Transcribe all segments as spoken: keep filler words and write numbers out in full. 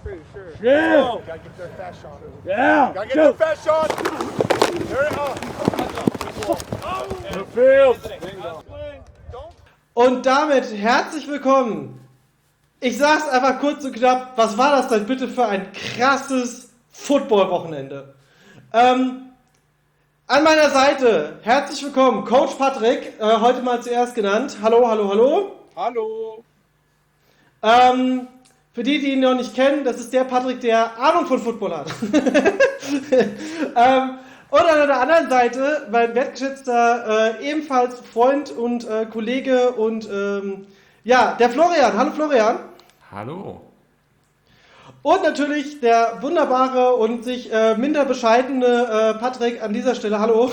Yeah. Gotta get their fast shot. Yeah. Gotta get their fast shot. There it is. Und damit herzlich willkommen. Ich sag's einfach kurz und knapp, was war das denn bitte für ein krasses Football-Wochenende? Ähm, an meiner Seite, herzlich willkommen, Coach Patrick, äh, heute mal zuerst genannt. Hallo, hallo, hallo. Hallo. Ähm, für die, die ihn noch nicht kennen, das ist der Patrick, der Ahnung von Football hat. ähm, und an der anderen Seite mein wertgeschätzter äh, ebenfalls Freund und äh, Kollege und ähm, ja, der Florian. Hallo Florian. Hallo. Und natürlich der wunderbare und sich äh, minder bescheidene äh, Patrick an dieser Stelle. Hallo.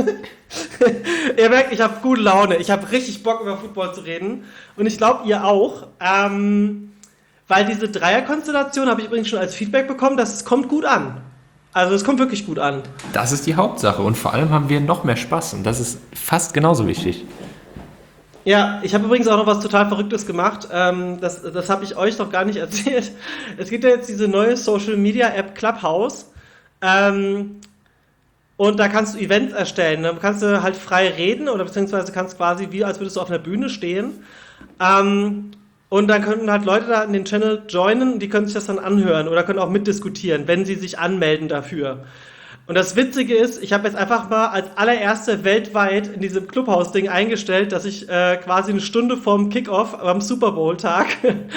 Ihr merkt, ich habe gute Laune. Ich habe richtig Bock, über Football zu reden. Und ich glaube, ihr auch. Ähm, weil diese Dreierkonstellation habe ich übrigens schon als Feedback bekommen, dass es kommt gut an. Also es kommt wirklich gut an. Das ist die Hauptsache. Und vor allem haben wir noch mehr Spaß. Und das ist fast genauso wichtig. Ja, ich habe übrigens auch noch was total Verrücktes gemacht. Ähm, das das habe ich euch noch gar nicht erzählt. Es gibt ja jetzt diese neue Social-Media-App Clubhouse. Ähm, und da kannst du Events erstellen. Da kannst du halt frei reden oder beziehungsweise kannst quasi wie, als würdest du auf einer Bühne stehen. Ähm, und dann könnten halt Leute da in den Channel joinen, die können sich das dann anhören oder können auch mitdiskutieren, wenn sie sich anmelden dafür. Und das Witzige ist, ich habe jetzt einfach mal als allererste weltweit in diesem Clubhouse-Ding eingestellt, dass ich äh, quasi eine Stunde vorm Kickoff am Super Bowl-Tag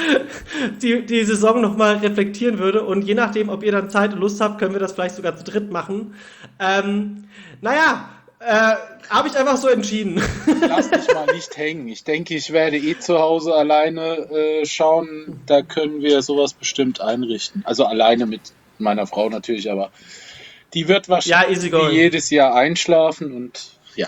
die, die Saison nochmal reflektieren würde. Und je nachdem, ob ihr dann Zeit und Lust habt, können wir das vielleicht sogar zu dritt machen. Ähm, naja, äh, habe ich einfach so entschieden. Lass dich mal nicht hängen. Ich denke, ich werde eh zu Hause alleine äh, schauen. Da können wir sowas bestimmt einrichten. Also alleine mit meiner Frau natürlich, aber die wird wahrscheinlich ja, wie jedes Jahr einschlafen und ja.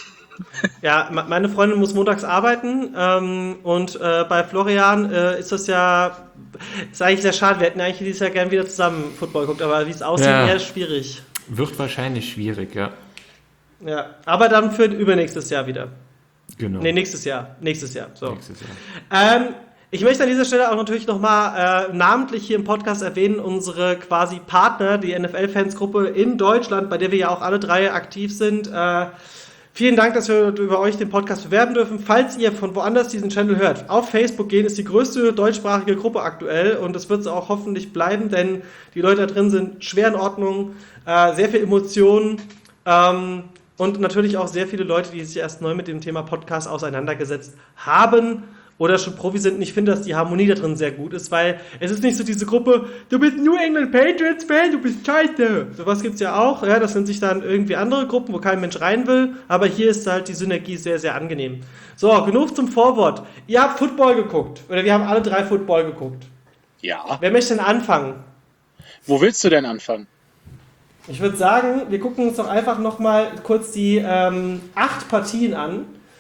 Ja, meine Freundin muss montags arbeiten ähm, und äh, bei Florian äh, ist das ja, ist eigentlich sehr schade. Wir hätten eigentlich dieses Jahr gerne wieder zusammen Football geguckt, aber wie es aussieht, Ja. eher schwierig. Wird wahrscheinlich schwierig, ja. Ja, aber dann für übernächstes Jahr wieder. Genau. Nee, nächstes Jahr. Nächstes Jahr. So. Nächstes Jahr. Ähm, ich möchte an dieser Stelle auch natürlich nochmal äh, namentlich hier im Podcast erwähnen, unsere quasi Partner, die N F L-Fansgruppe in Deutschland, bei der wir ja auch alle drei aktiv sind. Äh, vielen Dank, dass wir über euch den Podcast bewerben dürfen. Falls ihr von woanders diesen Channel hört, auf Facebook gehen, ist die größte deutschsprachige Gruppe aktuell und das wird es auch hoffentlich bleiben, denn die Leute da drin sind schwer in Ordnung, äh, sehr viel Emotionen, ähm, und natürlich auch sehr viele Leute, die sich erst neu mit dem Thema Podcast auseinandergesetzt haben oder schon Profi sind. Und ich finde, dass die Harmonie da drin sehr gut ist, weil es ist nicht so diese Gruppe, du bist New England Patriots Fan, du bist scheiße. Sowas gibt's ja auch. Ja, das sind sich dann irgendwie andere Gruppen, wo kein Mensch rein will. Aber hier ist halt die Synergie sehr, sehr angenehm. So, genug zum Vorwort. Ihr habt Football geguckt. Oder wir haben alle drei Football geguckt. Ja. Wer möchte denn anfangen? Wo willst du denn anfangen? Ich würde sagen, wir gucken uns doch einfach nochmal kurz die ähm, acht Partien an.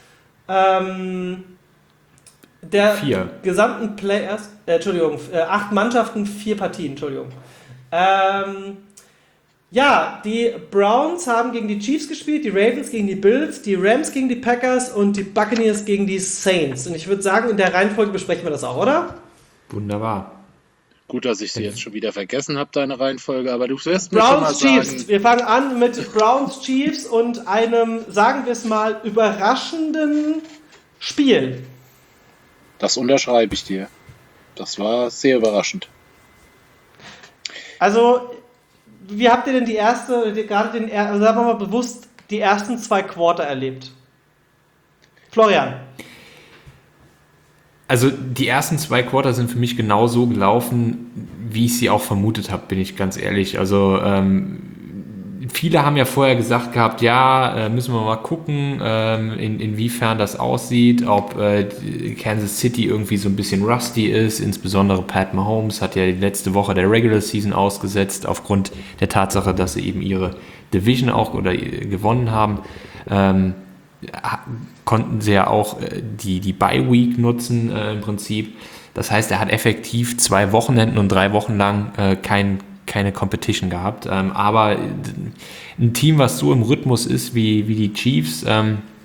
Ähm, der Vier. gesamten Players, äh, Entschuldigung, äh, acht Mannschaften, vier Partien, Entschuldigung. Ähm, ja, die Browns haben gegen die Chiefs gespielt, die Ravens gegen die Bills, die Rams gegen die Packers und die Buccaneers gegen die Saints. Und ich würde sagen, in der Reihenfolge besprechen wir das auch, oder? Wunderbar. Gut, dass ich sie jetzt schon wieder vergessen habe, deine Reihenfolge, aber du wirst mir schon mal Browns Chiefs. sagen. Wir fangen an mit Browns Chiefs und einem, sagen wir es mal, überraschenden Spiel. Das unterschreibe ich dir. Das war sehr überraschend. Also, wie habt ihr denn die erste, die, gerade den, also sagen wir mal bewusst, die ersten zwei Quarter erlebt? Florian. Also die ersten zwei Quarter sind für mich genau so gelaufen, wie ich sie auch vermutet habe, bin ich ganz ehrlich. Also ähm, viele haben ja vorher gesagt gehabt, ja, äh, müssen wir mal gucken, ähm, in, inwiefern das aussieht, ob äh, Kansas City irgendwie so ein bisschen rusty ist. Insbesondere Pat Mahomes hat ja die letzte Woche der Regular Season ausgesetzt, aufgrund der Tatsache, dass sie eben ihre Division auch oder äh, gewonnen haben. Ähm, konnten sie ja auch äh, die, die Bye-Week nutzen äh, im Prinzip. Das heißt, er hat effektiv zwei Wochenenden und drei Wochen lang äh, kein, keine Competition gehabt. Ähm, aber ein Team, was so im Rhythmus ist wie, wie die Chiefs, ähm,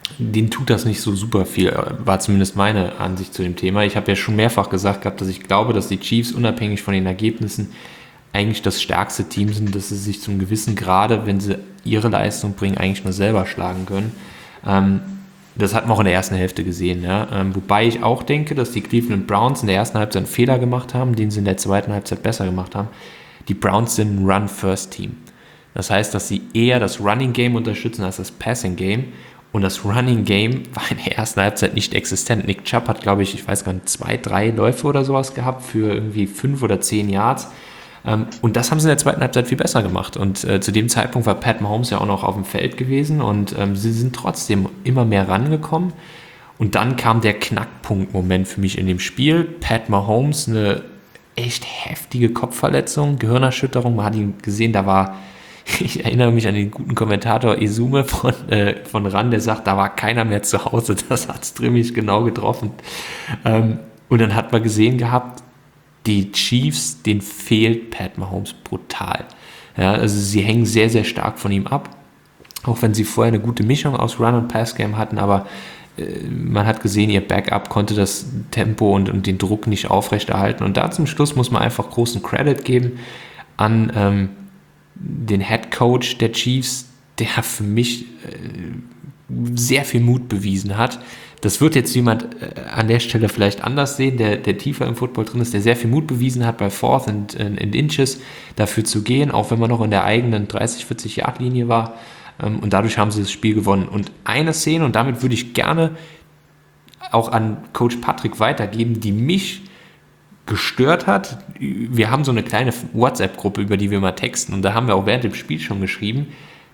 denen tut das nicht so super viel, war zumindest meine Ansicht zu dem Thema. Ich habe ja schon mehrfach gesagt gehabt, dass ich glaube, dass die Chiefs unabhängig von den Ergebnissen eigentlich das stärkste Team sind, dass sie sich zum gewissen Grade, wenn sie ihre Leistung bringen, eigentlich nur selber schlagen können. Ähm, das hat man auch in der ersten Hälfte gesehen. Ja? Ähm, wobei ich auch denke, dass die Cleveland Browns in der ersten Halbzeit einen Fehler gemacht haben, den sie in der zweiten Halbzeit besser gemacht haben. Die Browns sind ein Run-First-Team. Das heißt, dass sie eher das Running-Game unterstützen als das Passing-Game. Und das Running-Game war in der ersten Halbzeit nicht existent. Nick Chubb hat, glaube ich, ich weiß gar nicht, zwei, drei Läufe oder sowas gehabt für irgendwie fünf oder zehn Yards. Ähm, und das haben sie in der zweiten Halbzeit viel besser gemacht. Und äh, zu dem Zeitpunkt war Pat Mahomes ja auch noch auf dem Feld gewesen und ähm, sie sind trotzdem immer mehr rangekommen. Und dann kam der Knackpunkt-Moment für mich in dem Spiel. Pat Mahomes, eine echt heftige Kopfverletzung, Gehirnerschütterung. Man hat ihn gesehen, da war, ich erinnere mich an den guten Kommentator Esume von, äh, von RAN, der sagt, da war keiner mehr zu Hause. Das hat es ziemlich genau getroffen. Ähm, und dann hat man gesehen gehabt, die Chiefs, denen fehlt Pat Mahomes brutal. Ja, also sie hängen sehr, sehr stark von ihm ab. Auch wenn sie vorher eine gute Mischung aus Run- und Pass-Game hatten, aber äh, man hat gesehen, ihr Backup konnte das Tempo und, und den Druck nicht aufrechterhalten. Und da zum Schluss muss man einfach großen Credit geben an ähm, den Head Coach der Chiefs, der für mich äh, sehr viel Mut bewiesen hat. Das wird jetzt jemand äh, an der Stelle vielleicht anders sehen, der, der tiefer im Football drin ist, der sehr viel Mut bewiesen hat, bei Fourth and, and Inches dafür zu gehen, auch wenn man noch in der eigenen dreißig, vierzig Yard Linie war. Ähm, und dadurch haben sie das Spiel gewonnen. Und eine Szene, und damit würde ich gerne auch an Coach Patrick weitergeben, die mich gestört hat. Wir haben so eine kleine WhatsApp-Gruppe, über die wir mal texten, und da haben wir auch während dem Spiel schon geschrieben.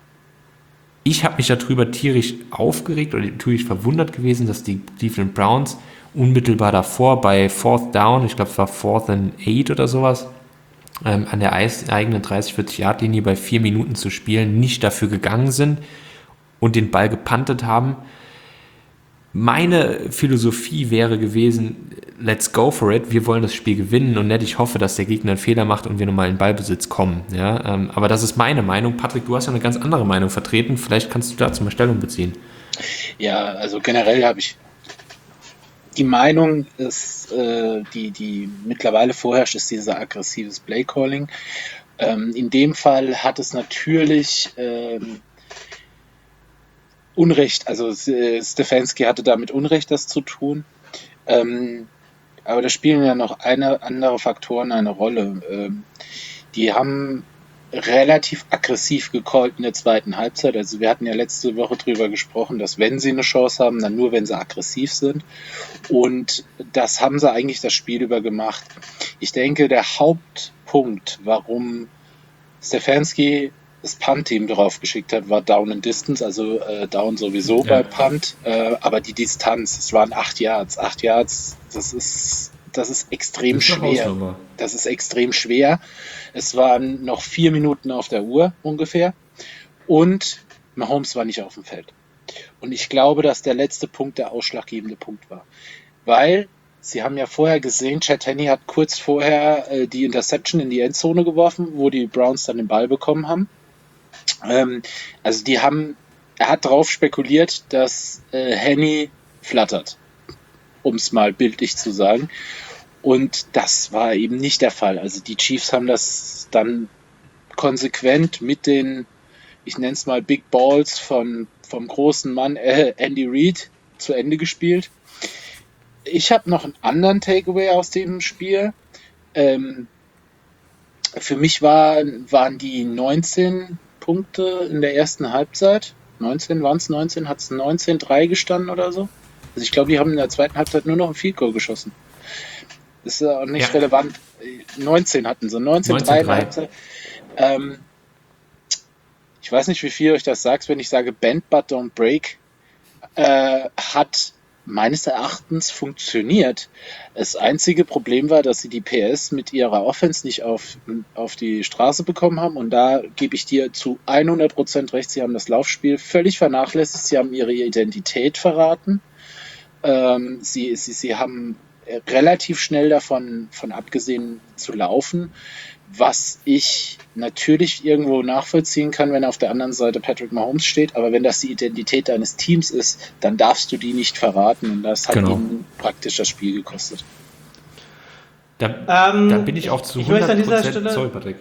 Ich habe mich darüber tierisch aufgeregt oder tierisch verwundert gewesen, dass die Cleveland Browns unmittelbar davor bei Fourth Down, ich glaube es war Fourth and Eight oder sowas, ähm, an der eigenen dreißig, vierzig Yard Linie bei vier Minuten zu spielen, nicht dafür gegangen sind und den Ball gepuntet haben. Meine Philosophie wäre gewesen, let's go for it, wir wollen das Spiel gewinnen und nicht, ich hoffe, dass der Gegner einen Fehler macht und wir nochmal in Ballbesitz kommen. Ja, ähm, aber das ist meine Meinung. Patrick, du hast ja eine ganz andere Meinung vertreten, vielleicht kannst du dazu mal Stellung beziehen. Ja, also generell habe ich die Meinung, ist, äh, die, die mittlerweile vorherrscht, ist dieser aggressives Play-Calling. Ähm, in dem Fall hat es natürlich ähm, Unrecht, also äh, Stefanski hatte damit Unrecht, das zu tun. Ähm, aber da spielen ja noch eine, andere Faktoren eine Rolle. Ähm, die haben relativ aggressiv gecallt in der zweiten Halbzeit. Also wir hatten ja letzte Woche drüber gesprochen, dass wenn sie eine Chance haben, dann nur, wenn sie aggressiv sind. Und das haben sie eigentlich das Spiel über gemacht. Ich denke, der Hauptpunkt, warum Stefanski das Punt-Team drauf geschickt hat, war Down and Distance, also äh, Down sowieso ja. bei Punt, äh, aber die Distanz, es waren acht Yards. Acht Yards, das ist, das ist extrem das ist schwer. Das ist extrem schwer. Es waren noch vier Minuten auf der Uhr ungefähr und Mahomes war nicht auf dem Feld. Und ich glaube, dass der letzte Punkt der ausschlaggebende Punkt war. Weil, Sie haben ja vorher gesehen, Chad Henne hat kurz vorher äh, die Interception in die Endzone geworfen, wo die Browns dann den Ball bekommen haben. Ähm, also die haben, er hat darauf spekuliert, dass äh, Henne flattert, um es mal bildlich zu sagen. Und das war eben nicht der Fall. Also die Chiefs haben das dann konsequent mit den, ich nenne es mal Big Balls von, vom großen Mann äh, Andy Reid zu Ende gespielt. Ich habe noch einen anderen Takeaway aus dem Spiel. Ähm, für mich war, waren die neunzehn Punkte in der ersten Halbzeit. neunzehn, waren es neunzehn? Hat es neunzehn drei gestanden oder so? Also ich glaube, die haben in der zweiten Halbzeit nur noch ein Field Goal geschossen. Das ist auch nicht ja. relevant. neunzehn hatten sie, neunzehn drei in der Halbzeit. Ähm, ich weiß nicht, wie viel euch das sagt, wenn ich sage Bend but don't break, äh, hat meines Erachtens funktioniert. Das einzige Problem war, dass sie die P S mit ihrer Offense nicht auf, auf die Straße bekommen haben, und da gebe ich dir zu hundert Prozent recht, sie haben das Laufspiel völlig vernachlässigt, sie haben ihre Identität verraten, ähm, sie, sie, sie haben relativ schnell davon von abgesehen zu laufen, was ich natürlich irgendwo nachvollziehen kann, wenn auf der anderen Seite Patrick Mahomes steht, aber wenn das die Identität deines Teams ist, dann darfst du die nicht verraten und das hat Genau. ihn praktisch das Spiel gekostet. Da, Ähm, da bin ich auch zu ich möchte an hundert dieser Prozent... Stelle- Sorry, Patrick.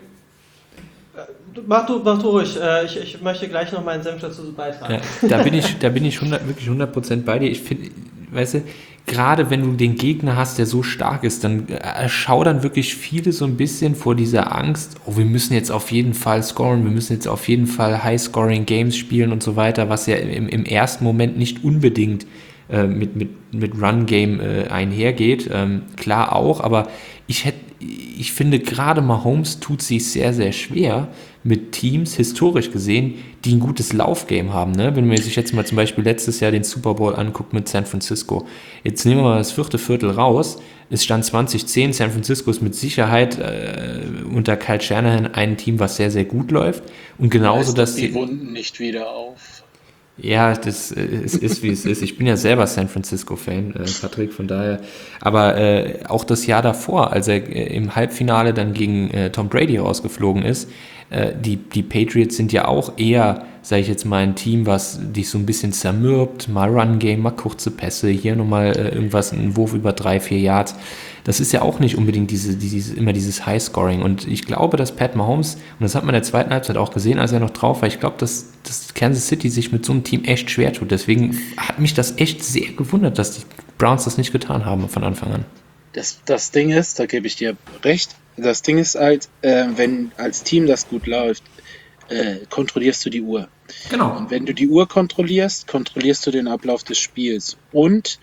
Mach du, mach du ruhig. Äh, ich, ich möchte gleich noch meinen Senf dazu beitragen. Ja, da bin ich, da bin ich hundert, wirklich hundert Prozent bei dir. Ich finde, weißt du, gerade wenn du den Gegner hast, der so stark ist, dann erschaudern wirklich viele so ein bisschen vor dieser Angst, oh, wir müssen jetzt auf jeden Fall scoren, wir müssen jetzt auf jeden Fall High-Scoring-Games spielen und so weiter, was ja im, im ersten Moment nicht unbedingt äh, mit, mit, mit Run-Game äh, einhergeht. Ähm, klar auch, aber ich hätte, ich finde gerade Mahomes tut sich sehr, sehr schwer mit Teams, historisch gesehen, die ein gutes Laufgame haben. Ne? Wenn man sich jetzt mal zum Beispiel letztes Jahr den Super Bowl anguckt mit San Francisco. Jetzt nehmen wir mal das vierte Viertel raus. Es stand zwanzig zehn. San Francisco ist mit Sicherheit äh, unter Kyle Shanahan ein Team, was sehr, sehr gut läuft. Und genauso, dass die die Wunden nicht wieder auf. Ja, das äh, es ist, wie es ist. Ich bin ja selber San Francisco-Fan, äh, Patrick, von daher. Aber äh, auch das Jahr davor, als er äh, im Halbfinale dann gegen äh, Tom Brady rausgeflogen ist, äh, die, die Patriots sind ja auch eher, sage ich jetzt mal, ein Team, was dich so ein bisschen zermürbt, mal Run-Game, mal kurze Pässe, hier nochmal äh, irgendwas, ein Wurf über drei, vier Yards. Das ist ja auch nicht unbedingt diese, diese, immer dieses High-Scoring. Und ich glaube, dass Pat Mahomes, und das hat man in der zweiten Halbzeit auch gesehen, als er noch drauf war, ich glaube, dass, dass Kansas City sich mit so einem Team echt schwer tut. Deswegen hat mich das echt sehr gewundert, dass die Browns das nicht getan haben von Anfang an. Das, das Ding ist, da gebe ich dir recht, das Ding ist halt, äh, wenn als Team das gut läuft, äh, kontrollierst du die Uhr. Genau. Und wenn du die Uhr kontrollierst, kontrollierst du den Ablauf des Spiels. Und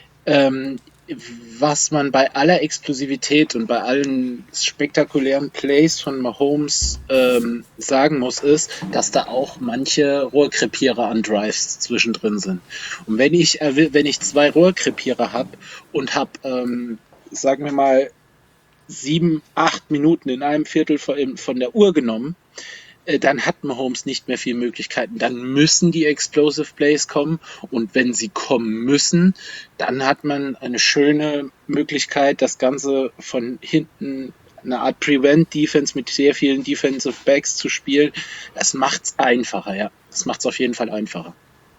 ähm, was man bei aller Explosivität und bei allen spektakulären Plays von Mahomes ähm, sagen muss, ist, dass da auch manche Rohrkrepierer an Drives zwischendrin sind. Und wenn ich wenn ich zwei Rohrkrepierer habe und habe, ähm, sagen wir mal, sieben, acht Minuten in einem Viertel von, von der Uhr genommen, dann hat Mahomes nicht mehr viele Möglichkeiten. Dann müssen die Explosive Plays kommen und wenn sie kommen müssen, dann hat man eine schöne Möglichkeit, das Ganze von hinten, eine Art Prevent-Defense mit sehr vielen Defensive Backs zu spielen. Das macht's einfacher, ja. Das macht's auf jeden Fall einfacher.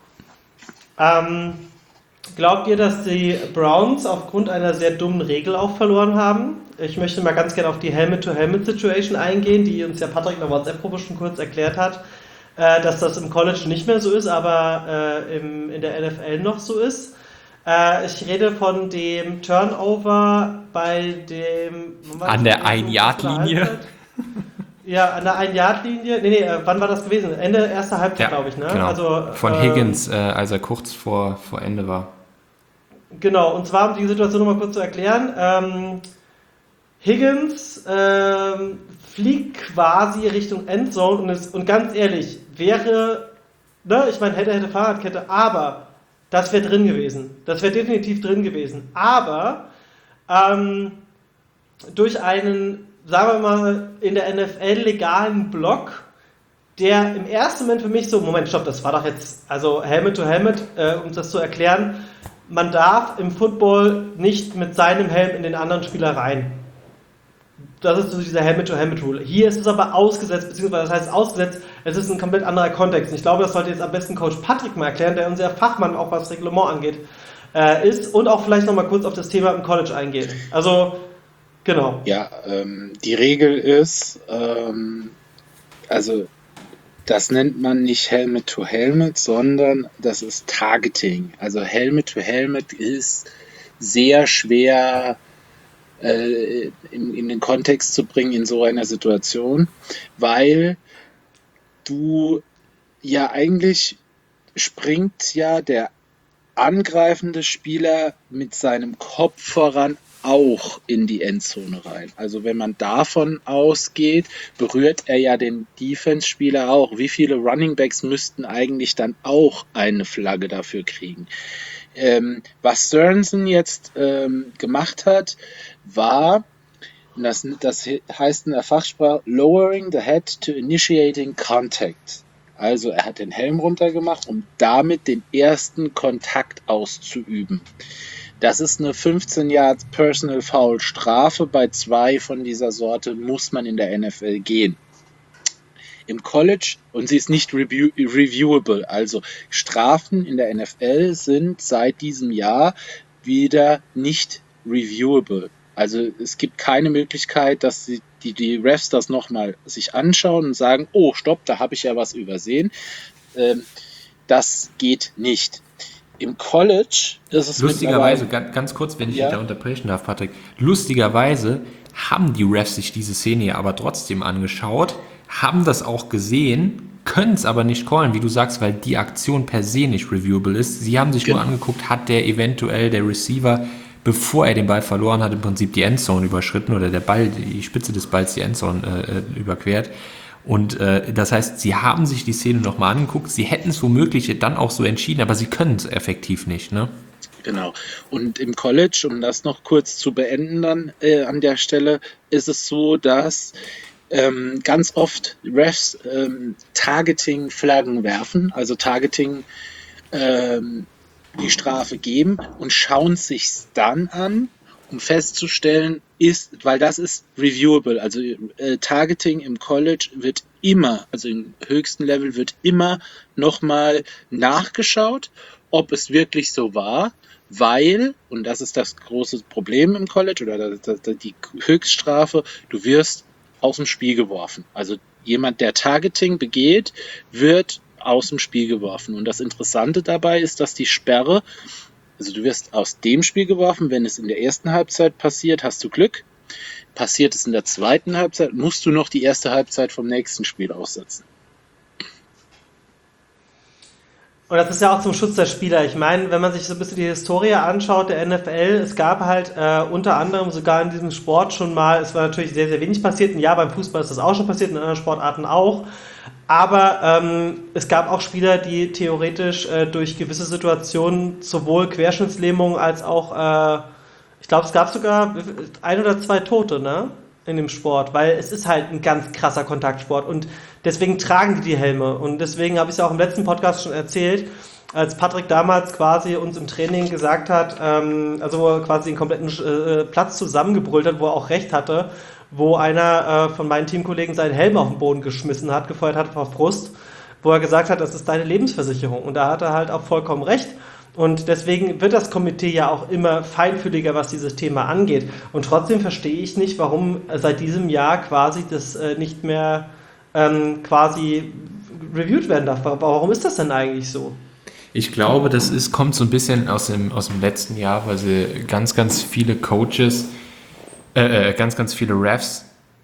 Ähm, glaubt ihr, dass die Browns aufgrund einer sehr dummen Regel auch verloren haben? Ich möchte mal ganz gerne auf die Helmet-to-Helmet-Situation eingehen, die uns ja Patrick in der WhatsApp-Gruppe schon kurz erklärt hat, äh, dass das im College nicht mehr so ist, aber äh, im, in der N F L noch so ist. Äh, ich rede von dem Turnover bei dem... An der Ein-Yard-Linie. Ja, an der Ein-Yard-Linie. Nee, nee, äh, wann war das gewesen? Ende erster Halbzeit, Ja, glaube ich, ne? genau. Also, Von ähm, Higgins, äh, als er kurz vor, vor Ende war. Genau, und zwar, um die Situation nochmal kurz zu erklären, ähm, Higgins ähm, fliegt quasi Richtung Endzone und, ist, und ganz ehrlich, wäre, ne, ich meine, hätte, hätte Fahrradkette, aber das wäre drin gewesen. Das wäre definitiv drin gewesen. Aber ähm, durch einen, sagen wir mal, in der N F L legalen Block, der im ersten Moment für mich so, Moment, stopp, das war doch jetzt, also Helmet to Helmet, äh, um das zu erklären, man darf im Football nicht mit seinem Helm in den anderen Spieler rein. Das ist so dieser Helmet-to-Helmet-Rule. Hier ist es aber ausgesetzt, beziehungsweise das heißt ausgesetzt, es ist ein komplett anderer Kontext. Und ich glaube, das sollte jetzt am besten Coach Patrick mal erklären, der unser Fachmann auch was Reglement angeht, äh, ist und auch vielleicht nochmal kurz auf das Thema im College eingehen. Also, genau. Ja, ähm, die Regel ist, ähm, also das nennt man nicht Helmet to Helmet, sondern das ist Targeting. Also Helmet to Helmet ist sehr schwer äh, in, in den Kontext zu bringen in so einer Situation, weil du ja eigentlich springt ja der angreifende Spieler mit seinem Kopf voran auch in die Endzone rein. Also wenn man davon ausgeht, berührt er ja den Defense-Spieler auch. Wie viele Runningbacks müssten eigentlich dann auch eine Flagge dafür kriegen? Ähm, was Sorensen jetzt ähm, gemacht hat, war, das, das heißt in der Fachsprache, lowering the head to initiating contact. Also er hat den Helm runtergemacht, um damit den ersten Kontakt auszuüben. Das ist eine fünfzehn Yards Personal Foul Strafe. Bei zwei von dieser Sorte muss man in der N F L gehen. Im College, und sie ist nicht review, reviewable, also Strafen in der N F L sind seit diesem Jahr wieder nicht reviewable. Also es gibt keine Möglichkeit, dass die, die, die Refs das nochmal sich anschauen und sagen, oh stopp, da habe ich ja was übersehen. Ähm, das geht nicht. Im College ist es lustigerweise, ganz, ganz kurz, wenn ich ja? dich da unterbrechen darf, Patrick, lustigerweise haben die Refs sich diese Szene ja aber trotzdem angeschaut, haben das auch gesehen, können es aber nicht callen, wie du sagst, weil die Aktion per se nicht reviewable ist. Sie haben sich genau. nur angeguckt, hat der eventuell, der Receiver, bevor er den Ball verloren hat, im Prinzip die Endzone überschritten oder der Ball, die Spitze des Balls die Endzone äh, überquert. Und äh, das heißt, sie haben sich die Szene nochmal angeguckt, sie hätten es womöglich dann auch so entschieden, aber sie können es effektiv nicht, ne? Genau. Und im College, um das noch kurz zu beenden dann äh, an der Stelle, ist es so, dass ähm, ganz oft Refs ähm, Targeting-Flaggen werfen, also Targeting ähm, die Strafe geben und schauen sich's dann an, um festzustellen, ist, weil das ist reviewable, also äh, Targeting im College wird immer, also im höchsten Level wird immer nochmal nachgeschaut, ob es wirklich so war, weil, und das ist das große Problem im College oder die Höchststrafe, du wirst aus dem Spiel geworfen. Also jemand, der Targeting begeht, wird aus dem Spiel geworfen. Und das Interessante dabei ist, dass die Sperre, also du wirst aus dem Spiel geworfen, wenn es in der ersten Halbzeit passiert, hast du Glück. Passiert es in der zweiten Halbzeit, musst du noch die erste Halbzeit vom nächsten Spiel aussetzen. Und das ist ja auch zum Schutz der Spieler. Ich meine, wenn man sich so ein bisschen die Historie anschaut der N F L, es gab halt äh, unter anderem sogar in diesem Sport schon mal, es war natürlich sehr, sehr wenig passiert. Ein Jahr beim Fußball ist das auch schon passiert, in anderen Sportarten auch. Aber ähm, es gab auch Spieler, die theoretisch äh, durch gewisse Situationen sowohl Querschnittslähmung als auch, äh, ich glaube, es gab sogar ein oder zwei Tote, ne? In dem Sport, weil es ist halt ein ganz krasser Kontaktsport und deswegen tragen die die Helme und deswegen habe ich es ja auch im letzten Podcast schon erzählt, als Patrick damals quasi uns im Training gesagt hat, ähm, also wo er quasi den kompletten äh, Platz zusammengebrüllt hat, wo er auch recht hatte, wo einer äh, von meinen Teamkollegen seinen Helm auf den Boden geschmissen hat, gefeuert hat vor Frust, wo er gesagt hat, das ist deine Lebensversicherung und da hat er halt auch vollkommen recht. Und deswegen wird das Komitee ja auch immer feinfühliger, was dieses Thema angeht. Und trotzdem verstehe ich nicht, warum seit diesem Jahr quasi das äh, nicht mehr ähm, quasi reviewed werden darf. Warum ist das denn eigentlich so? Ich glaube, das ist, kommt so ein bisschen aus dem, aus dem letzten Jahr, weil sie ganz, ganz viele Coaches, äh, ganz, ganz viele Refs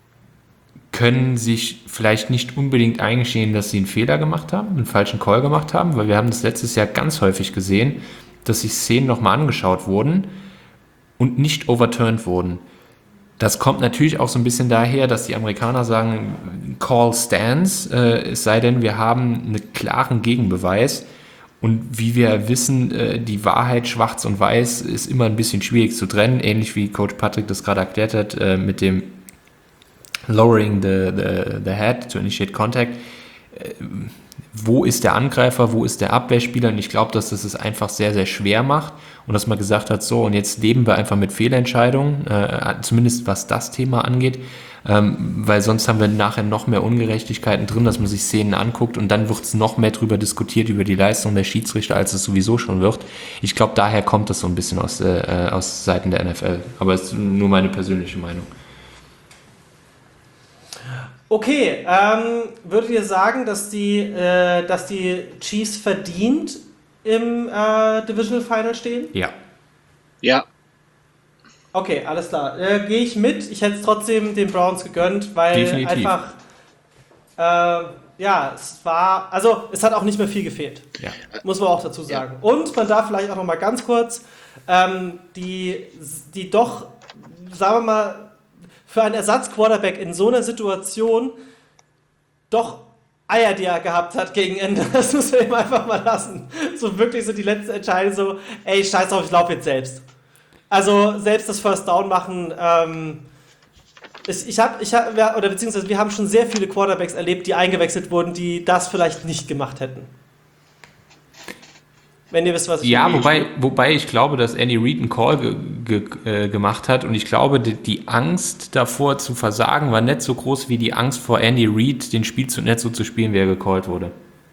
können sich vielleicht nicht unbedingt eingestehen, dass sie einen Fehler gemacht haben, einen falschen Call gemacht haben, weil wir haben das letztes Jahr ganz häufig gesehen, dass sich Szenen nochmal angeschaut wurden und nicht overturned wurden. Das kommt natürlich auch so ein bisschen daher, dass die Amerikaner sagen, Call stands, äh, es sei denn, wir haben einen klaren Gegenbeweis. Und wie wir wissen, äh, die Wahrheit schwarz und weiß ist immer ein bisschen schwierig zu trennen, ähnlich wie Coach Patrick das gerade erklärt hat, äh, mit dem lowering the, the, the head to initiate contact. Äh, wo ist der Angreifer, wo ist der Abwehrspieler? Und ich glaube, dass das es einfach sehr, sehr schwer macht und dass man gesagt hat, so, und jetzt leben wir einfach mit Fehlentscheidungen, äh, zumindest was das Thema angeht, ähm, weil sonst haben wir nachher noch mehr Ungerechtigkeiten drin, dass man sich Szenen anguckt und dann wird es noch mehr drüber diskutiert, über die Leistung der Schiedsrichter, als es sowieso schon wird. Ich glaube, daher kommt das so ein bisschen aus, äh, aus Seiten der N F L. Aber es ist nur meine persönliche Meinung. Okay, ähm, würdet ihr sagen, dass die, äh, dass die Chiefs verdient im äh, Divisional Final stehen? Ja. Ja. Okay, alles klar. Äh, Gehe ich mit. Ich hätte es trotzdem den Browns gegönnt, weil Definitiv. einfach, äh, ja, es war, also es hat auch nicht mehr viel gefehlt. Ja. Muss man auch dazu sagen. Ja. Und man darf vielleicht auch noch mal ganz kurz, ähm, die, die doch, sagen wir mal, für einen Ersatzquarterback in so einer Situation doch Eier, die er gehabt hat gegen Ende. Das muss man ihm einfach mal lassen. So wirklich so die letzte Entscheidung so, ey, scheiß drauf, ich laufe jetzt selbst. Also selbst das First Down machen, ähm, ich, ich habe, ich hab, oder beziehungsweise wir haben schon sehr viele Quarterbacks erlebt, die eingewechselt wurden, die das vielleicht nicht gemacht hätten. Wenn ihr wisst, was ich Ja, meine. wobei, wobei ich glaube, dass Andy Reid einen Call ge, ge, äh, gemacht hat und ich glaube, die, die Angst davor zu versagen war nicht so groß wie die Angst vor Andy Reid, den Spielzug nicht so zu spielen, wie er gecallt wurde.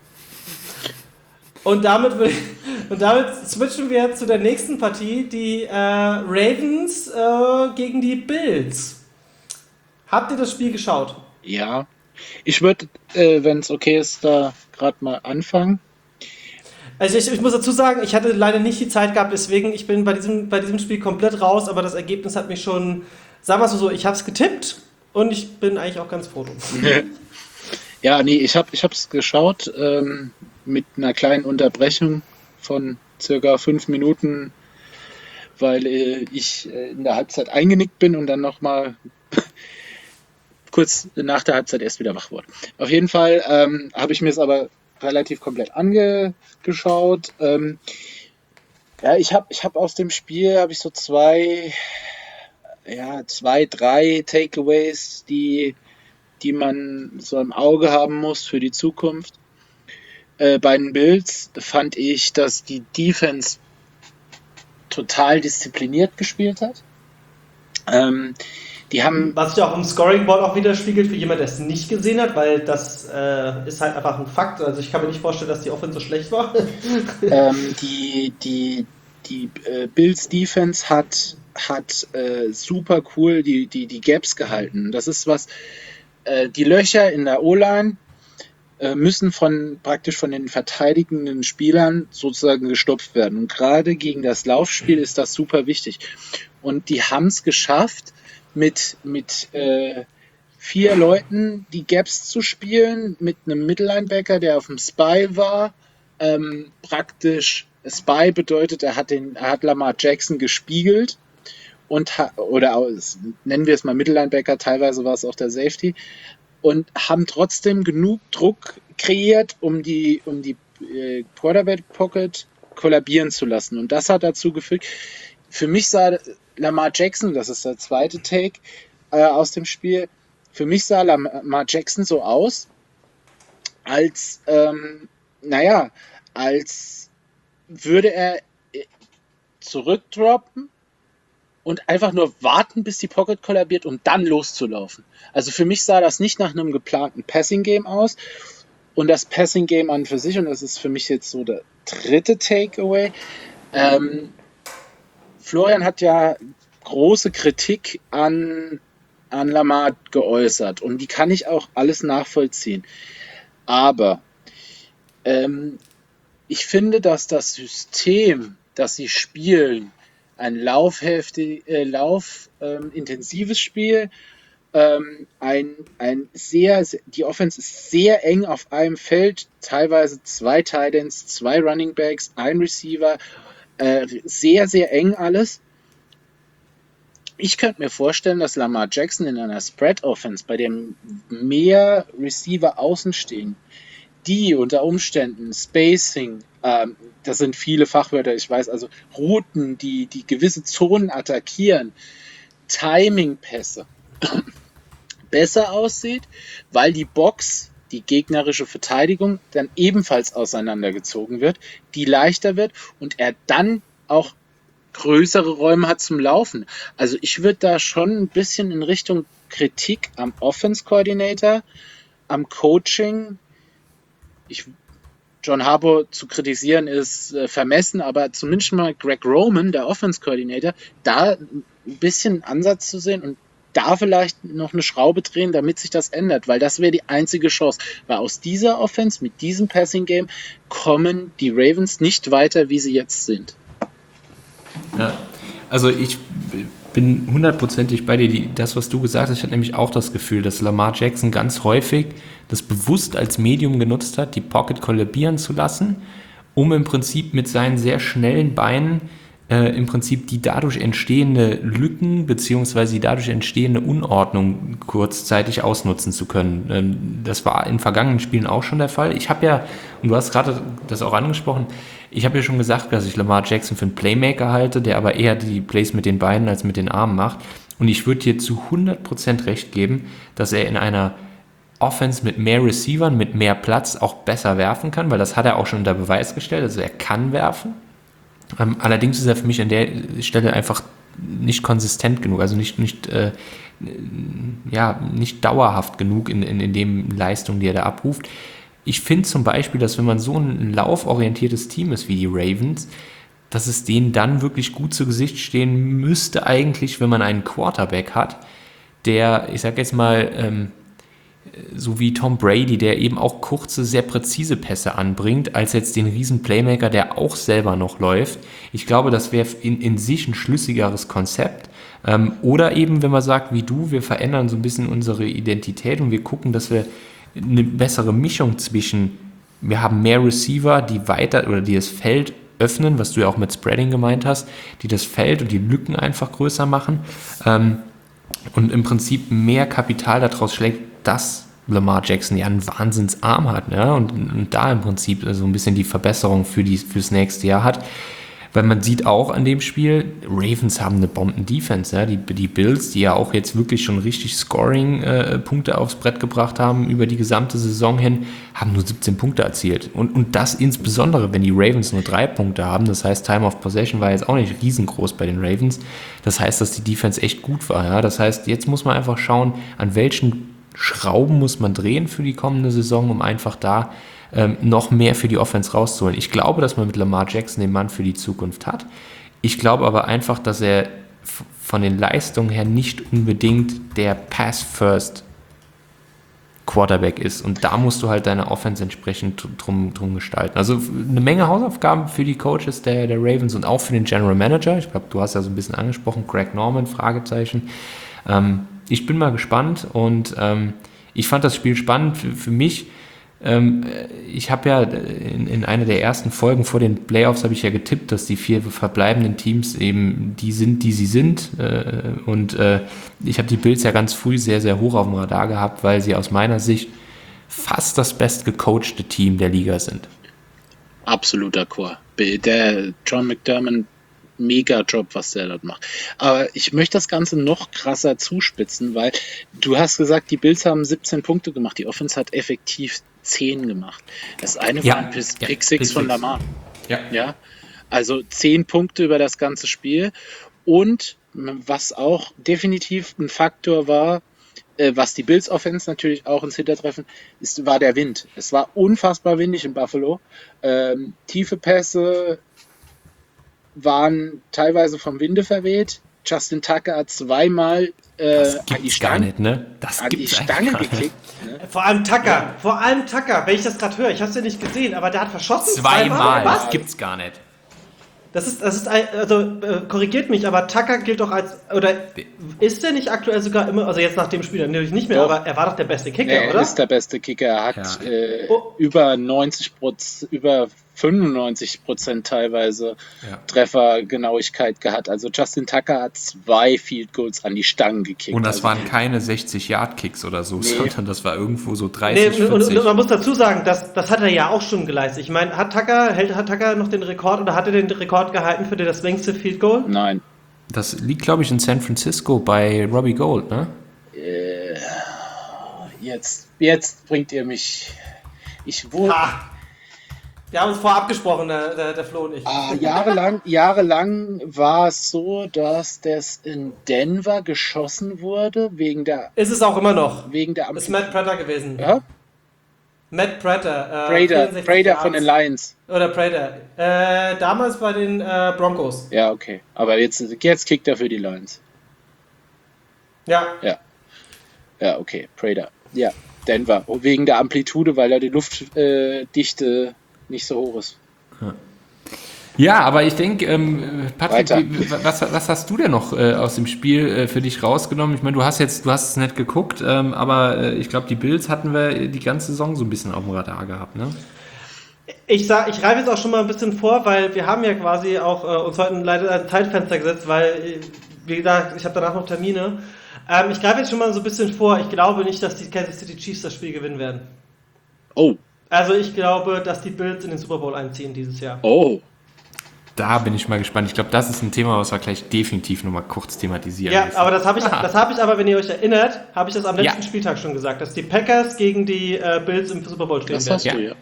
Und damit, will- und damit switchen wir zu der nächsten Partie, die äh, Ravens äh, gegen die Bills. Habt ihr das Spiel geschaut? Ja. Ich würde, äh, wenn es okay ist, da gerade mal anfangen. Also ich, ich muss dazu sagen, ich hatte leider nicht die Zeit gehabt, deswegen ich bin bei diesem, bei diesem Spiel komplett raus, aber das Ergebnis hat mich schon, sagen wir es so, ich habe es getippt und ich bin eigentlich auch ganz froh drum. Ja, nee, ich habe ich hab's geschaut ähm, mit einer kleinen Unterbrechung von circa fünf Minuten, weil äh, ich äh, in der Halbzeit eingenickt bin und dann nochmal kurz nach der Halbzeit erst wieder wach wurde. Auf jeden Fall ähm, habe ich mir es aber relativ komplett angeschaut. Ähm, ja, ich habe ich hab aus dem Spiel habe ich so zwei, ja, zwei, drei Takeaways, die, die man so im Auge haben muss für die Zukunft. Äh, bei den Bills fand ich, dass die Defense total diszipliniert gespielt hat. Ähm, die haben Was sich auch im Scoring Board auch widerspiegelt für jemand, der es nicht gesehen hat, weil das äh, ist halt einfach ein Fakt. Also ich kann mir nicht vorstellen, dass die Offense so schlecht war. ähm, die die, die äh, Bills Defense hat, hat äh, super cool die, die, die Gaps gehalten. Das ist was, äh, die Löcher in der O-Line äh, müssen von praktisch von den verteidigenden Spielern sozusagen gestopft werden. Und gerade gegen das Laufspiel ist das super wichtig. Und die haben es geschafft, mit, mit äh, vier Leuten die Gaps zu spielen, mit einem Mittellinebacker, der auf dem Spy war. Ähm, praktisch, Spy bedeutet, er hat, den, er hat Lamar Jackson gespiegelt und ha- oder aus, nennen wir es mal Mittellinebacker, teilweise war es auch der Safety, und haben trotzdem genug Druck kreiert, um die, um die äh, Quarterback Pocket kollabieren zu lassen. Und das hat dazu geführt, für mich sah Lamar Jackson, das ist der zweite Take äh, aus dem Spiel, für mich sah Lamar Jackson so aus, als, ähm, naja, als würde er zurückdroppen und einfach nur warten, bis die Pocket kollabiert, um dann loszulaufen. Also für mich sah das nicht nach einem geplanten Passing-Game aus. Und das Passing-Game an für sich, und das ist für mich jetzt so der dritte Takeaway, ähm, Florian hat ja große Kritik an, an Lamar geäußert und die kann ich auch alles nachvollziehen. Aber ähm, ich finde, dass das System, das sie spielen, ein laufheftig, äh, laufintensives ähm, Spiel, ähm, ein, ein sehr, die Offense ist sehr eng auf einem Feld, teilweise zwei Tight Ends, zwei Running Backs, ein Receiver, äh, sehr, sehr eng alles. Ich könnte mir vorstellen, dass Lamar Jackson in einer Spread-Offense, bei dem mehr Receiver außen stehen, die unter Umständen Spacing, ähm, das sind viele Fachwörter, ich weiß, also Routen, die, die gewisse Zonen attackieren, Timing-Pässe, besser aussieht, weil die Box, die gegnerische Verteidigung, dann ebenfalls auseinandergezogen wird, die leichter wird und er dann auch größere Räume hat zum Laufen. Also ich würde da schon ein bisschen in Richtung Kritik am Offense-Coordinator, am Coaching. Ich, John Harbaugh zu kritisieren ist äh, vermessen, aber zumindest mal Greg Roman, der Offense-Coordinator, da ein bisschen Ansatz zu sehen und da vielleicht noch eine Schraube drehen, damit sich das ändert, weil das wäre die einzige Chance. Weil aus dieser Offense, mit diesem Passing-Game, kommen die Ravens nicht weiter, wie sie jetzt sind. Ja, also ich bin hundertprozentig bei dir. Die, das, was du gesagt hast, ich hatte nämlich auch das Gefühl, dass Lamar Jackson ganz häufig das bewusst als Medium genutzt hat, die Pocket kollabieren zu lassen, um im Prinzip mit seinen sehr schnellen Beinen äh, im Prinzip die dadurch entstehende Lücken beziehungsweise die dadurch entstehende Unordnung kurzzeitig ausnutzen zu können. Ähm, das war in vergangenen Spielen auch schon der Fall. Ich habe ja, und du hast gerade das auch angesprochen, ich habe ja schon gesagt, dass ich Lamar Jackson für einen Playmaker halte, der aber eher die Plays mit den Beinen als mit den Armen macht. Und ich würde dir zu hundert Prozent recht geben, dass er in einer Offense mit mehr Receivern, mit mehr Platz auch besser werfen kann, weil das hat er auch schon unter Beweis gestellt, also er kann werfen. Ähm, allerdings ist er für mich an der Stelle einfach nicht konsistent genug, also nicht, nicht, äh, ja, nicht dauerhaft genug in, in, in den Leistungen, die er da abruft. Ich finde zum Beispiel, dass wenn man so ein lauforientiertes Team ist wie die Ravens, dass es denen dann wirklich gut zu Gesicht stehen müsste eigentlich, wenn man einen Quarterback hat, der, ich sag jetzt mal, ähm, so wie Tom Brady, der eben auch kurze, sehr präzise Pässe anbringt, als jetzt den riesen Playmaker, der auch selber noch läuft. Ich glaube, das wäre in, in sich ein schlüssigeres Konzept. Ähm, oder eben, wenn man sagt, wie du, wir verändern so ein bisschen unsere Identität und wir gucken, dass wir eine bessere Mischung zwischen, wir haben mehr Receiver, die weiter oder die das Feld öffnen, was du ja auch mit Spreading gemeint hast, die das Feld und die Lücken einfach größer machen, ähm, und im Prinzip mehr Kapital daraus schlägt, dass Lamar Jackson ja einen Wahnsinnsarm hat, ja, und, und da im Prinzip so ein bisschen die Verbesserung für die, fürs nächste Jahr hat. Weil man sieht auch an dem Spiel, Ravens haben eine Bomben-Defense, ja, die, die Bills, die ja auch jetzt wirklich schon richtig Scoring-Punkte äh, aufs Brett gebracht haben über die gesamte Saison hin, haben nur siebzehn Punkte erzielt. Und, und das insbesondere, wenn die Ravens nur drei Punkte haben, das heißt, Time of Possession war jetzt auch nicht riesengroß bei den Ravens, das heißt, dass die Defense echt gut war, ja, das heißt, jetzt muss man einfach schauen, an welchen Schrauben muss man drehen für die kommende Saison, um einfach da ähm, noch mehr für die Offense rauszuholen. Ich glaube, dass man mit Lamar Jackson den Mann für die Zukunft hat. Ich glaube aber einfach, dass er f- von den Leistungen her nicht unbedingt der Pass-First Quarterback ist. Und da musst du halt deine Offense entsprechend drum, drum gestalten. Also eine Menge Hausaufgaben für die Coaches der, der Ravens und auch für den General Manager. Ich glaube, du hast ja so ein bisschen angesprochen, Greg Norman, Fragezeichen. Ähm, ich bin mal gespannt und ähm, ich fand das Spiel spannend für, für mich. Ähm, ich habe ja in, in einer der ersten Folgen vor den Playoffs habe ich ja getippt, dass die vier verbleibenden Teams eben die sind, die sie sind. Äh, und äh, ich habe die Bills ja ganz früh sehr, sehr hoch auf dem Radar gehabt, weil sie aus meiner Sicht fast das best gecoachte Team der Liga sind. Absolut d'accord. Der John McDermott, mega Job, was der dort macht. Aber ich möchte das Ganze noch krasser zuspitzen, weil du hast gesagt, die Bills haben siebzehn Punkte gemacht, die Offense hat effektiv zehn gemacht. Das eine Ja, war ein Pick ja, Six Pick von Six. Lamar. Ja. Ja, also zehn Punkte über das ganze Spiel. Und was auch definitiv ein Faktor war, äh, was die Bills Offense natürlich auch ins Hintertreffen, ist, war der Wind. Es war unfassbar windig in Buffalo. Ähm, tiefe Pässe waren teilweise vom Winde verweht. Justin Tucker hat zweimal äh, Das an die gibt's gar Stange, nicht, ne? Das an die gibt's Stange einfach gar nicht. gekickt. Ne? Vor allem Tucker, vor allem Tucker, wenn ich das gerade höre, ich habe es ja nicht gesehen, aber der hat verschossen. Zweimal, Was? das gibt's gar nicht. Das ist, das ist ein, also äh, korrigiert mich, aber Tucker gilt doch als, oder ist der nicht aktuell sogar immer, also jetzt nach dem Spiel natürlich nicht mehr, Doch. aber er war doch der beste Kicker, Er oder? ist der beste Kicker. Er hat Ja. äh, Oh. über neunzig Prozent, über fünfundneunzig Prozent teilweise Ja. Treffergenauigkeit gehabt. Also Justin Tucker hat zwei Field Goals an die Stangen gekickt. Und das also, waren keine sechzig-Yard-Kicks oder so, Nee. sondern das war irgendwo so Nee, dreißig, und, und vierzig. man muss dazu sagen, das, das hat er ja auch schon geleistet. Ich meine, hat Tucker, hält, hat Tucker noch den Rekord oder hat er den Rekord gehalten für das längste Field Goal? Nein. Das liegt, glaube ich, in San Francisco bei Robbie Gold, ne? Jetzt, jetzt bringt ihr mich. Ich wurde Ha! Wir haben uns vorab abgesprochen, der, der, der Flo und ich. ah, jahrelang, jahrelang war es so, dass das in Denver geschossen wurde wegen der Ist es auch immer noch. wegen der Ist Matt Prater gewesen. ja? Matt Prater. Äh, Prater, vierundsechzig Prater Yards. von den Lions. Oder Prater. Äh, damals bei den äh, Broncos. Ja, okay. Aber jetzt, jetzt kickt er für die Lions. Ja. Ja. Ja, okay. Prater. Ja, Denver. Und wegen der Amplitude, weil da die Luftdichte äh, Dichte nicht so hoch ist. Ja, aber ich denke, ähm, Patrick, Weiter. wie, was, was hast du denn noch äh, aus dem Spiel äh, für dich rausgenommen? Ich meine, du hast jetzt, du hast es nicht geguckt, ähm, aber äh, ich glaube, die Bills hatten wir die ganze Saison so ein bisschen auf dem Radar gehabt, ne? Ich sag, ich greife jetzt auch schon mal ein bisschen vor, weil wir haben ja quasi auch äh, uns heute leider ein Zeitfenster gesetzt, weil, äh, wie gesagt, ich habe danach noch Termine. Ähm, ich greife jetzt schon mal so ein bisschen vor. Ich glaube nicht, dass die Kansas City Chiefs das Spiel gewinnen werden. Oh, Also ich glaube, dass die Bills in den Super Bowl einziehen dieses Jahr. oh. Da bin ich mal gespannt. Ich glaube, das ist ein Thema, was wir gleich definitiv nochmal kurz thematisieren Ja, müssen. aber das habe ich, das habe ich aber, wenn ihr euch erinnert, habe ich das am letzten Ja. Spieltag schon gesagt, dass die Packers gegen die äh, Bills im Super Bowl stehen Das werden. hast du, ja.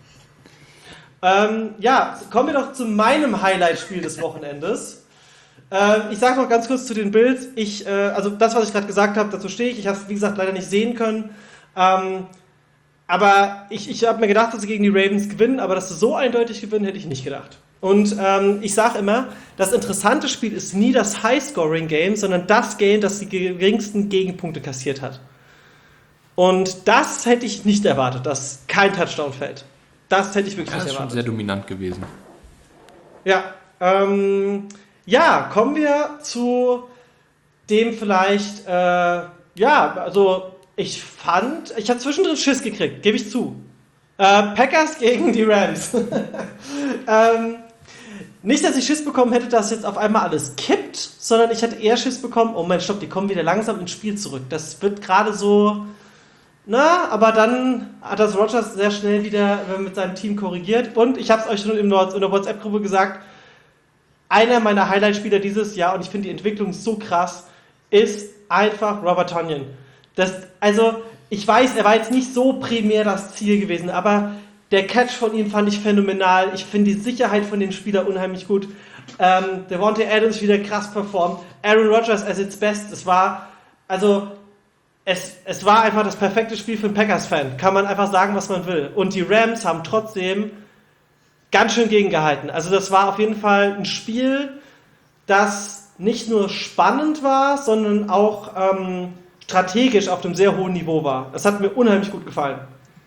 Ähm, ja, kommen wir doch zu meinem Highlight-Spiel des Wochenendes. Ähm, ich sage noch ganz kurz zu den Bills. Ich, äh, also das, was ich gerade gesagt habe, dazu stehe ich. Ich habe es, wie gesagt, leider nicht sehen können. Ähm, aber ich, ich habe mir gedacht, dass sie gegen die Ravens gewinnen, aber dass sie so eindeutig gewinnen, hätte ich nicht gedacht. Und ähm, ich sage immer, das interessante Spiel ist nie das High-Scoring-Game, sondern das Game, das die geringsten Gegenpunkte kassiert hat. Und das hätte ich nicht erwartet, dass kein Touchdown fällt. Das hätte ich wirklich Das nicht ist schon erwartet. sehr dominant gewesen. Ja, ähm, ja, kommen wir zu dem vielleicht, äh, ja, also ich fand, ich habe zwischendrin Schiss gekriegt, gebe ich zu. Äh, Packers gegen die Rams. ähm, nicht, dass ich Schiss bekommen hätte, dass jetzt auf einmal alles kippt, sondern ich hätte eher Schiss bekommen, oh mein Stopp, die kommen wieder langsam ins Spiel zurück. Das wird gerade so, na, aber dann hat das Rodgers sehr schnell wieder mit seinem Team korrigiert. Und ich habe es euch schon in der WhatsApp-Gruppe gesagt, einer meiner Highlight-Spieler dieses Jahr, und ich finde die Entwicklung so krass, ist einfach Robert Tonyan. Das, also, ich weiß, er war jetzt nicht so primär das Ziel gewesen, aber der Catch von ihm fand ich phänomenal. Ich finde die Sicherheit von den Spielern unheimlich gut. Ähm, Devontae Adams wieder krass performt. Aaron Rodgers as its best. Es war, also, es, es war einfach das perfekte Spiel für einen Packers-Fan. Kann man einfach sagen, was man will. Und die Rams haben trotzdem ganz schön gegengehalten. Also das war auf jeden Fall ein Spiel, das nicht nur spannend war, sondern auch ähm, strategisch auf einem sehr hohen Niveau war. Das hat mir unheimlich gut gefallen.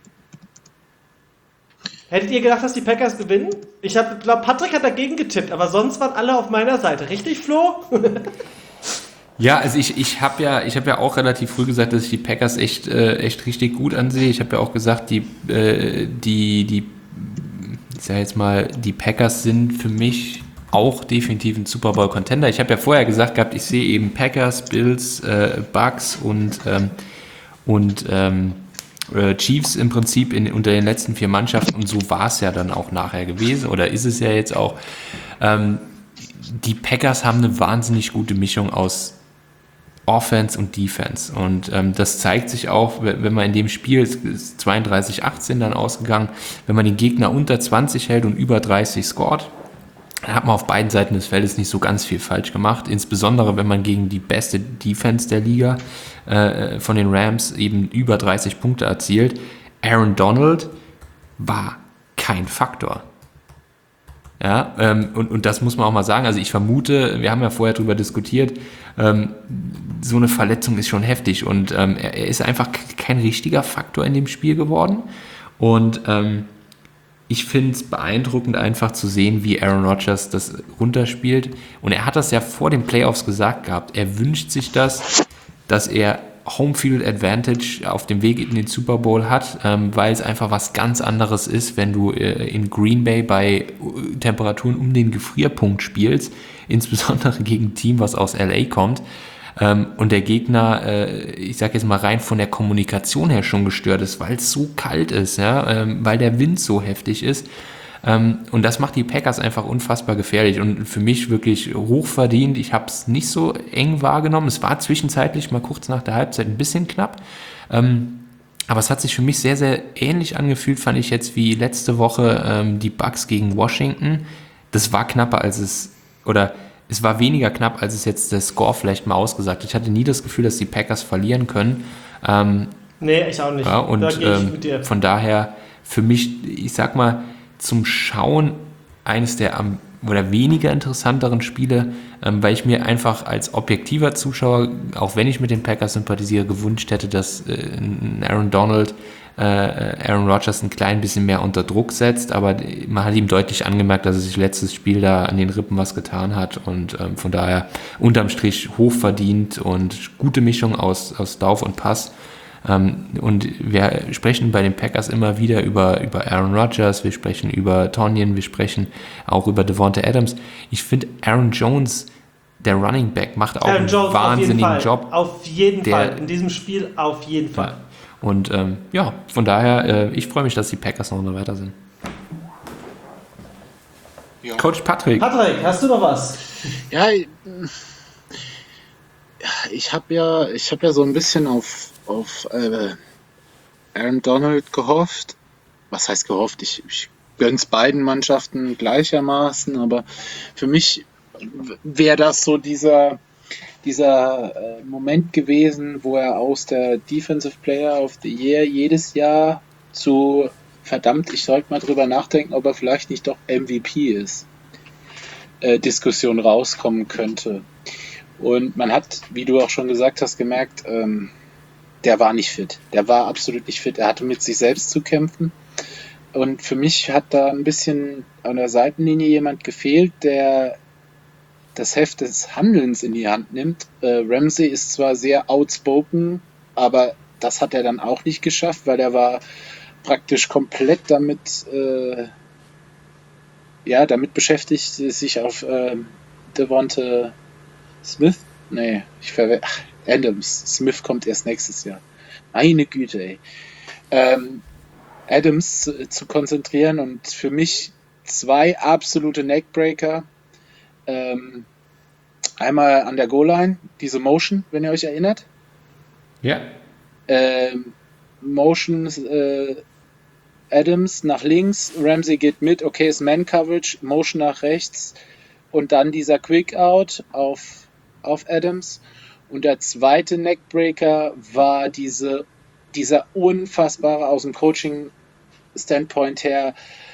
Hättet ihr gedacht, dass die Packers gewinnen? Ich glaube, Patrick hat dagegen getippt, aber sonst waren alle auf meiner Seite. Richtig, Flo? Ja, also ich, ich habe ja, ich habe ja auch relativ früh gesagt, dass ich die Packers echt, äh, echt richtig gut ansehe. Ich habe ja auch gesagt, die, äh, die, die, ich sag jetzt mal, die Packers sind für mich auch definitiv ein Super Bowl Contender. Ich habe ja vorher gesagt gehabt, ich sehe eben Packers, Bills, äh, Bucks und ähm, und ähm, äh, Chiefs im Prinzip in, unter den letzten vier Mannschaften, und so war es ja dann auch nachher gewesen, oder ist es ja jetzt auch. Ähm, die Packers haben eine wahnsinnig gute Mischung aus Offense und Defense, und ähm, das zeigt sich auch, wenn man in dem Spiel, es ist zweiunddreißig achtzehn dann ausgegangen, wenn man den Gegner unter zwanzig hält und über dreißig scored, dann hat man auf beiden Seiten des Feldes nicht so ganz viel falsch gemacht, insbesondere wenn man gegen die beste Defense der Liga äh, von den Rams eben über dreißig Punkte erzielt. Aaron Donald war kein Faktor. Ja, ähm, und, und das muss man auch mal sagen. Also ich vermute, wir haben ja vorher darüber diskutiert, ähm, so eine Verletzung ist schon heftig, und ähm, er, er ist einfach kein richtiger Faktor in dem Spiel geworden. Und ähm, ich finde es beeindruckend, einfach zu sehen, wie Aaron Rodgers das runterspielt. Und er hat das ja vor den Playoffs gesagt gehabt. Er wünscht sich das, dass er Homefield Advantage auf dem Weg in den Super Bowl hat, ähm, weil es einfach was ganz anderes ist, wenn du äh, in Green Bay bei äh, Temperaturen um den Gefrierpunkt spielst, insbesondere gegen ein Team, was aus L A kommt, ähm, und der Gegner, äh, ich sag jetzt mal rein von der Kommunikation her schon gestört ist, weil es so kalt ist, ja, ähm, weil der Wind so heftig ist. Ähm, und das macht die Packers einfach unfassbar gefährlich und für mich wirklich hochverdient. Ich habe es nicht so eng wahrgenommen. Es war zwischenzeitlich mal kurz nach der Halbzeit ein bisschen knapp. Ähm, aber es hat sich für mich sehr, sehr ähnlich angefühlt, fand ich jetzt wie letzte Woche ähm, die Bucks gegen Washington. Das war knapper als es, oder es war weniger knapp, als es jetzt der Score vielleicht mal ausgesagt hat. Ich hatte nie das Gefühl, dass die Packers verlieren können. Ähm, nee, ich auch nicht. ja, und da gehe ich ähm, mit dir. Von daher für mich, ich sag mal, zum Schauen eines der am, oder weniger interessanteren Spiele, ähm, weil ich mir einfach als objektiver Zuschauer, auch wenn ich mit den Packers sympathisiere, gewünscht hätte, dass äh, Aaron Donald, äh, Aaron Rodgers ein klein bisschen mehr unter Druck setzt, aber man hat ihm deutlich angemerkt, dass er sich letztes Spiel da an den Rippen was getan hat, und ähm, von daher unterm Strich hochverdient und gute Mischung aus, aus Lauf und Pass. Um, und wir sprechen bei den Packers immer wieder über, über Aaron Rodgers, wir sprechen über Tonyan, wir sprechen auch über Devontae Adams. Ich finde, Aaron Jones, der Running Back, macht auch Aaron einen Jones wahnsinnigen auf jeden Fall. Job. Auf jeden Der- Fall. In diesem Spiel auf jeden Fall. Und ähm, ja, von daher, äh, ich freue mich, dass die Packers noch weiter sind. Coach Patrick. Patrick, hast du noch was? Ja, ich, ich habe ja, ich habe ja so ein bisschen auf, auf äh, Aaron Donald gehofft. Was heißt gehofft? Ich, ich gönn's beiden Mannschaften gleichermaßen, aber für mich wäre das so dieser, dieser äh, Moment gewesen, wo er aus der Defensive Player of the Year jedes Jahr zu verdammt, ich sollte mal drüber nachdenken, ob er vielleicht nicht doch M V P ist, äh, Diskussion rauskommen könnte. Und man hat, wie du auch schon gesagt hast, gemerkt, ähm, der war nicht fit. Der war absolut nicht fit. Er hatte mit sich selbst zu kämpfen. Und für mich hat da ein bisschen an der Seitenlinie jemand gefehlt, der das Heft des Handelns in die Hand nimmt. Äh, Ramsey ist zwar sehr outspoken, aber das hat er dann auch nicht geschafft, weil er war praktisch komplett damit, äh, ja, damit beschäftigt, sich auf äh, Devonta Smith, nee, ich verwende, Adams, Smith kommt erst nächstes Jahr. Meine Güte, ey. Ähm, Adams zu, zu konzentrieren und für mich zwei absolute Neckbreaker. Ähm, einmal an der Goal-Line, diese Motion, wenn ihr euch erinnert. Ja. Ähm, Motion äh, Adams nach links, Ramsey geht mit, okay, ist Man-Coverage, Motion nach rechts und dann dieser Quick-Out auf, auf Adams. Und der zweite Neckbreaker war diese, dieser unfassbare, aus dem Coaching-Standpoint her,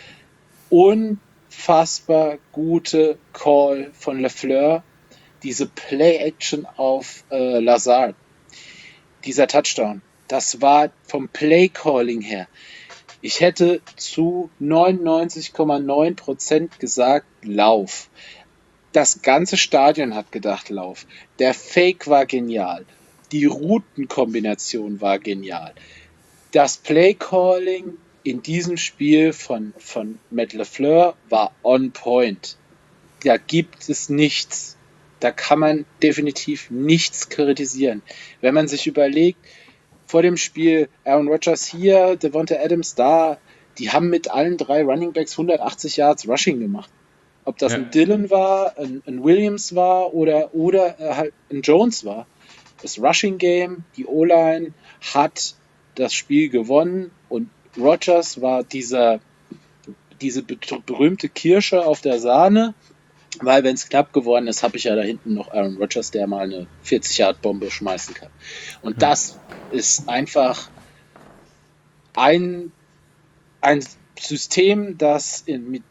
unfassbar gute Call von LaFleur, diese Play-Action auf äh, Lazard, dieser Touchdown. Das war vom Play-Calling her. Ich hätte zu neunundneunzig Komma neun Prozent gesagt, Lauf. Das ganze Stadion hat gedacht, Lauf. Der Fake war genial. Die Routenkombination war genial. Das Play-Calling in diesem Spiel von, von Matt LaFleur war on point. Da gibt es nichts. Da kann man definitiv nichts kritisieren. Wenn man sich überlegt, vor dem Spiel Aaron Rodgers hier, Devonta Adams da, die haben mit allen drei Running Backs hundertachtzig Yards Rushing gemacht. Ob das Ja. ein Dillon war, ein, ein Williams war oder, oder äh, halt ein Jones war. Das Rushing Game, die O-Line hat das Spiel gewonnen und Rodgers war dieser, diese be- berühmte Kirsche auf der Sahne, weil wenn es knapp geworden ist, habe ich ja da hinten noch Aaron Rodgers, der mal eine vierzig-Yard-Bombe schmeißen kann. Und das ist einfach ein, ein System, das in, mit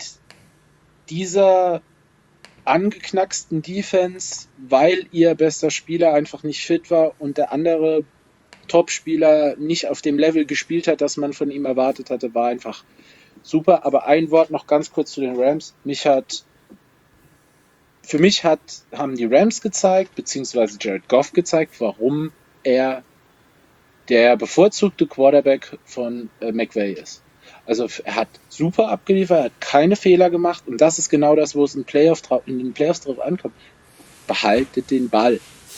dieser angeknacksten Defense, weil ihr bester Spieler einfach nicht fit war und der andere Top-Spieler nicht auf dem Level gespielt hat, das man von ihm erwartet hatte, war einfach super. Aber ein Wort noch ganz kurz zu den Rams. Mich hat Für mich hat, haben die Rams gezeigt, beziehungsweise Jared Goff gezeigt, warum er der bevorzugte Quarterback von äh, McVay ist. Also er hat super abgeliefert, er hat keine Fehler gemacht und das ist genau das, wo es in, Playoff, in den Playoffs drauf ankommt. Behaltet den Ball.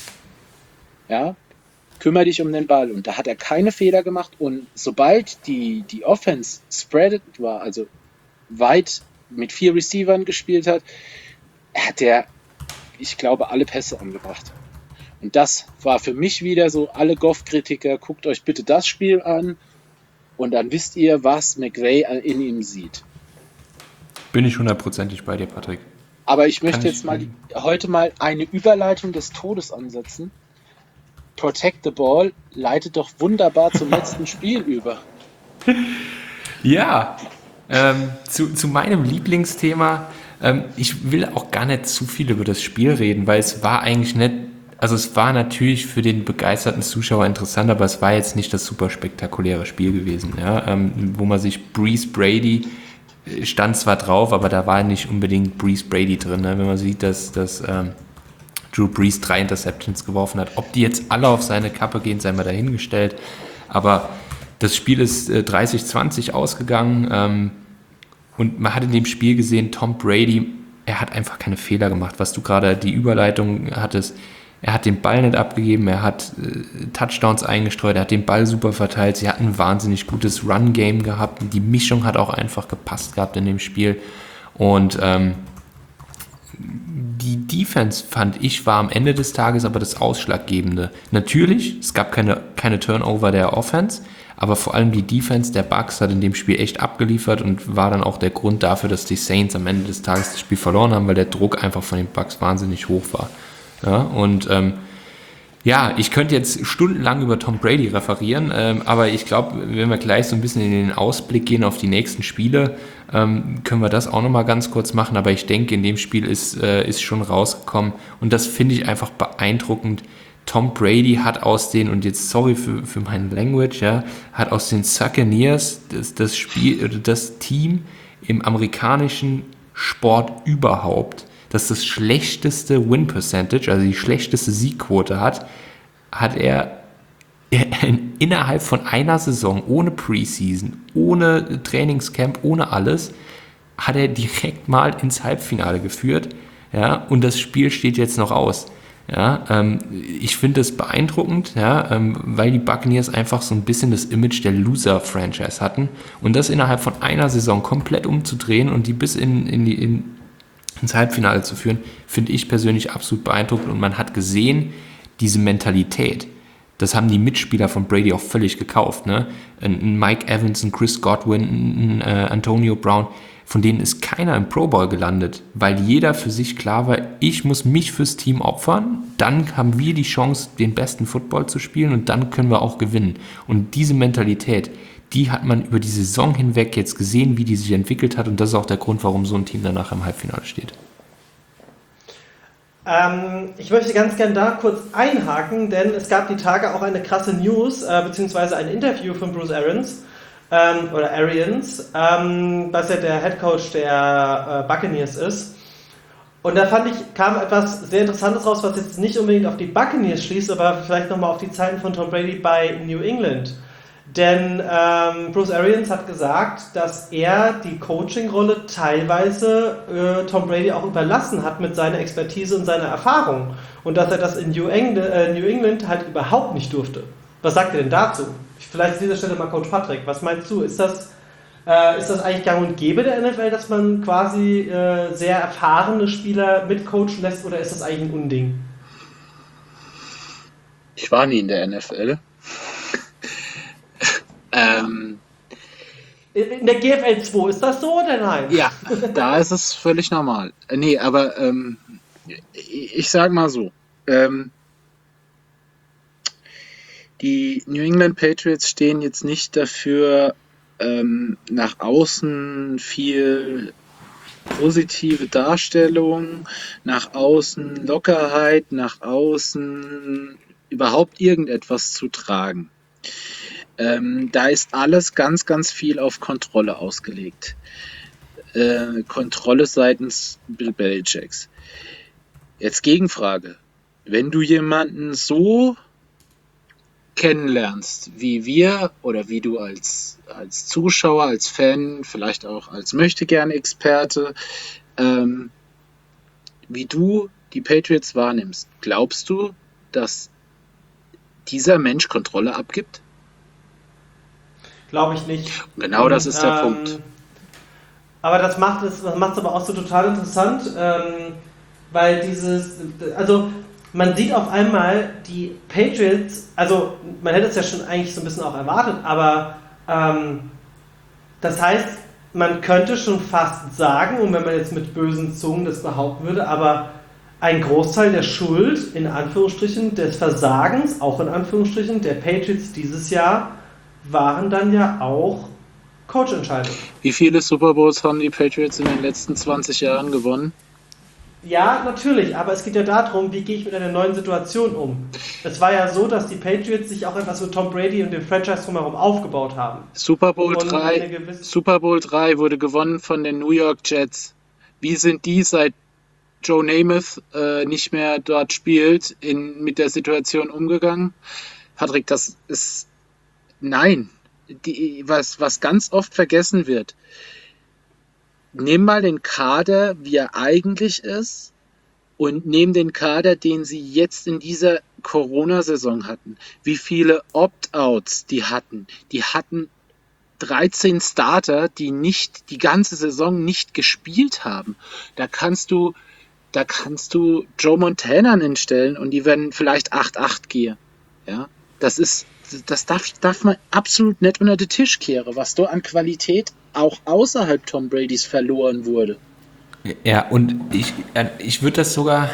Ja, kümmere dich um den Ball. Und da hat er keine Fehler gemacht und sobald die, die Offense spreadet war, also weit mit vier Receivern gespielt hat, hat er, ich glaube, alle Pässe angebracht. Und das war für mich wieder so, alle Goff-Kritiker, guckt euch bitte das Spiel an und dann wisst ihr, was McVay in ihm sieht. Bin ich hundertprozentig bei dir, Patrick. Aber ich möchte Kann jetzt ich- mal die, heute mal eine Überleitung des Todes ansetzen. Protect the Ball leitet doch wunderbar zum letzten Spiel über. Ja, ähm, zu, zu meinem Lieblingsthema. Ähm, ich will auch gar nicht zu viel über das Spiel reden, weil es war eigentlich nicht, also es war natürlich für den begeisterten Zuschauer interessant, aber es war jetzt nicht das super spektakuläre Spiel gewesen, ja, ähm, wo man sich Brees Brady äh, stand zwar drauf, aber da war nicht unbedingt Brees Brady drin, ne? Wenn man sieht, dass, dass ähm, Drew Brees drei Interceptions geworfen hat. Ob die jetzt alle auf seine Kappe gehen, sei mal dahingestellt. Aber das Spiel ist äh, dreißig zwanzig ausgegangen. Ähm, und man hat in dem Spiel gesehen, Tom Brady, er hat einfach keine Fehler gemacht. Was du gerade die Überleitung hattest, er hat den Ball nicht abgegeben, er hat äh, Touchdowns eingestreut, er hat den Ball super verteilt. Sie hatten ein wahnsinnig gutes Run-Game gehabt. Die Mischung hat auch einfach gepasst gehabt in dem Spiel. Und ähm, Defense, fand ich, war am Ende des Tages aber das Ausschlaggebende. Natürlich, es gab keine, keine Turnover der Offense, aber vor allem die Defense der Bucks hat in dem Spiel echt abgeliefert und war dann auch der Grund dafür, dass die Saints am Ende des Tages das Spiel verloren haben, weil der Druck einfach von den Bucks wahnsinnig hoch war. Ja, und ähm, ja, ich könnte jetzt stundenlang über Tom Brady referieren, ähm, aber ich glaube, wenn wir gleich so ein bisschen in den Ausblick gehen auf die nächsten Spiele, ähm, können wir das auch nochmal ganz kurz machen. Aber ich denke, in dem Spiel ist, äh, ist schon rausgekommen und das finde ich einfach beeindruckend. Tom Brady hat aus den, und jetzt sorry für, für mein Language, ja, hat aus den Buccaneers das, das Spiel oder das Team im amerikanischen Sport überhaupt, das das schlechteste Win-Percentage, also die schlechteste Siegquote hat, hat er innerhalb von einer Saison, ohne Preseason, ohne Trainingscamp, ohne alles, hat er direkt mal ins Halbfinale geführt. Ja, und das Spiel steht jetzt noch aus. Ja, ähm, ich finde es beeindruckend, ja, ähm, weil die Buccaneers einfach so ein bisschen das Image der Loser-Franchise hatten und das innerhalb von einer Saison komplett umzudrehen und die bis in, in die, in, ins Halbfinale zu führen, finde ich persönlich absolut beeindruckend und man hat gesehen, diese Mentalität, das haben die Mitspieler von Brady auch völlig gekauft, ne? Ein Mike Evans, ein Chris Godwin, ein äh, Antonio Brown, von denen ist keiner im Pro Bowl gelandet, weil jeder für sich klar war, ich muss mich fürs Team opfern, dann haben wir die Chance, den besten Football zu spielen und dann können wir auch gewinnen. Und diese Mentalität, die hat man über die Saison hinweg jetzt gesehen, wie die sich entwickelt hat und das ist auch der Grund, warum so ein Team danach im Halbfinale steht. Ähm, ich möchte ganz gerne da kurz einhaken, denn es gab die Tage auch eine krasse News, äh, beziehungsweise ein Interview von Bruce Arians, ähm, oder Arians, ähm, was ja der Headcoach der äh, Buccaneers ist. Und da fand ich, kam etwas sehr Interessantes raus, was jetzt nicht unbedingt auf die Buccaneers schließt, aber vielleicht nochmal auf die Zeiten von Tom Brady bei New England. Denn ähm, Bruce Arians hat gesagt, dass er die Coaching-Rolle teilweise äh, Tom Brady auch überlassen hat mit seiner Expertise und seiner Erfahrung. Und dass er das in New England, äh, New England halt überhaupt nicht durfte. Was sagt ihr denn dazu? Vielleicht an dieser Stelle mal Coach Patrick. Was meinst du? Ist das, äh, ist das eigentlich gang und gäbe der N F L, dass man quasi äh, sehr erfahrene Spieler mitcoachen lässt, oder ist das eigentlich ein Unding? Ich war nie in der N F L. ähm, in der G F L zwei, ist das so oder nein? Ja, da ist es völlig normal. Äh, nee, aber ähm, ich, ich sag mal so, ähm, die New England Patriots stehen jetzt nicht dafür, ähm, nach außen viel positive Darstellung, nach außen Lockerheit, nach außen überhaupt irgendetwas zu tragen. Ähm, da ist alles ganz, ganz viel auf Kontrolle ausgelegt. Äh, Kontrolle seitens Bill Belichicks. Jetzt Gegenfrage. Wenn du jemanden so kennenlernst, wie wir oder wie du als, als Zuschauer, als Fan, vielleicht auch als Möchtegern-Experte, ähm, wie du die Patriots wahrnimmst, glaubst du, dass dieser Mensch Kontrolle abgibt? Glaube ich nicht. Genau, das ist der ähm, Punkt. Aber das macht es das macht's aber auch so total interessant, ähm, weil dieses, also man sieht auf einmal die Patriots, also man hätte es ja schon eigentlich so ein bisschen auch erwartet, aber ähm, das heißt, man könnte schon fast sagen, und wenn man jetzt mit bösen Zungen das behaupten würde, aber ein Großteil der Schuld, in Anführungsstrichen, des Versagens, auch in Anführungsstrichen, der Patriots dieses Jahr, waren dann ja auch Coach-Entscheidungen. Wie viele Super Bowls haben die Patriots in den letzten zwanzig Jahren gewonnen? Ja, natürlich, aber es geht ja darum, wie gehe ich mit einer neuen Situation um. Es war ja so, dass die Patriots sich auch etwas mit Tom Brady und dem Franchise drumherum aufgebaut haben. Super Bowl drei, Super Bowl drei wurde gewonnen von den New York Jets. Wie sind die, seit Joe Namath äh, nicht mehr dort spielt, in, mit der Situation umgegangen? Patrick, das ist... Nein. Die, was, was ganz oft vergessen wird, nimm mal den Kader, wie er eigentlich ist, und nimm den Kader, den sie jetzt in dieser Corona-Saison hatten. Wie viele Opt-outs die hatten. Die hatten dreizehn Starter, die nicht die ganze Saison nicht gespielt haben. Da kannst du da kannst du Joe Montana hinstellen und die werden vielleicht acht acht gehen. Ja, das ist, das darf, darf man absolut nicht unter den Tisch kehren, was da an Qualität auch außerhalb Tom Bradys verloren wurde. Ja, und ich, ich würde das sogar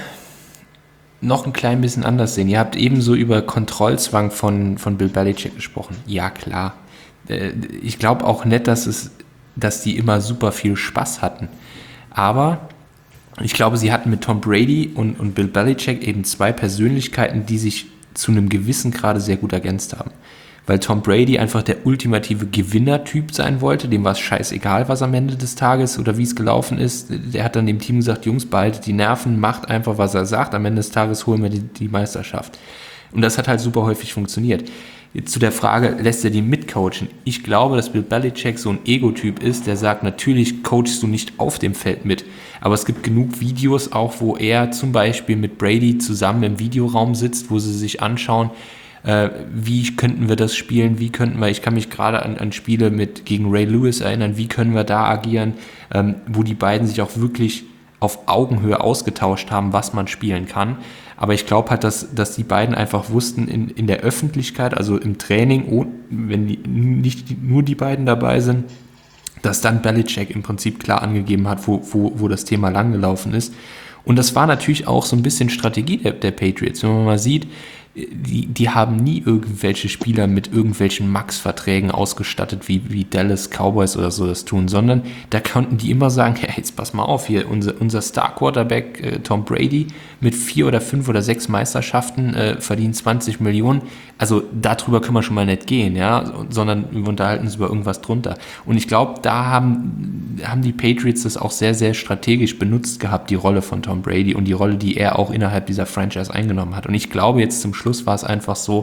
noch ein klein bisschen anders sehen. Ihr habt ebenso über Kontrollzwang von, von Bill Belichick gesprochen. Ja, klar. Ich glaube auch nicht, dass es, dass die immer super viel Spaß hatten. Aber ich glaube, sie hatten mit Tom Brady und, und Bill Belichick eben zwei Persönlichkeiten, die sich zu einem gewissen Grade sehr gut ergänzt haben. Weil Tom Brady einfach der ultimative Gewinnertyp sein wollte, dem war es scheißegal, was am Ende des Tages oder wie es gelaufen ist. Der hat dann dem Team gesagt, Jungs, behaltet die Nerven, macht einfach, was er sagt, am Ende des Tages holen wir die, die Meisterschaft. Und das hat halt super häufig funktioniert. Jetzt zu der Frage, lässt er die mitcoachen? Ich glaube, dass Bill Belichick so ein Ego-Typ ist, der sagt, natürlich coachst du nicht auf dem Feld mit, aber es gibt genug Videos auch, wo er zum Beispiel mit Brady zusammen im Videoraum sitzt, wo sie sich anschauen, äh, wie könnten wir das spielen, wie könnten wir, ich kann mich gerade an, an Spiele mit gegen Ray Lewis erinnern, wie können wir da agieren, ähm, wo die beiden sich auch wirklich auf Augenhöhe ausgetauscht haben, was man spielen kann. Aber ich glaube halt, dass, dass die beiden einfach wussten, in, in der Öffentlichkeit, also im Training, oh, wenn die, nicht nur die beiden dabei sind, dass dann Belichick im Prinzip klar angegeben hat, wo, wo, wo das Thema langgelaufen ist. Und das war natürlich auch so ein bisschen Strategie der, der Patriots. Wenn man mal sieht, die, die haben nie irgendwelche Spieler mit irgendwelchen Max-Verträgen ausgestattet, wie, wie Dallas Cowboys oder so das tun, sondern da konnten die immer sagen, hey, jetzt pass mal auf, hier unser, unser Star-Quarterback äh, Tom Brady mit vier oder fünf oder sechs Meisterschaften äh, verdient zwanzig Millionen. Also darüber können wir schon mal nicht gehen, ja, sondern wir unterhalten uns über irgendwas drunter. Und ich glaube, da haben, haben die Patriots das auch sehr, sehr strategisch benutzt gehabt, die Rolle von Tom Brady und die Rolle, die er auch innerhalb dieser Franchise eingenommen hat. Und ich glaube, jetzt zum Schluss war es einfach so,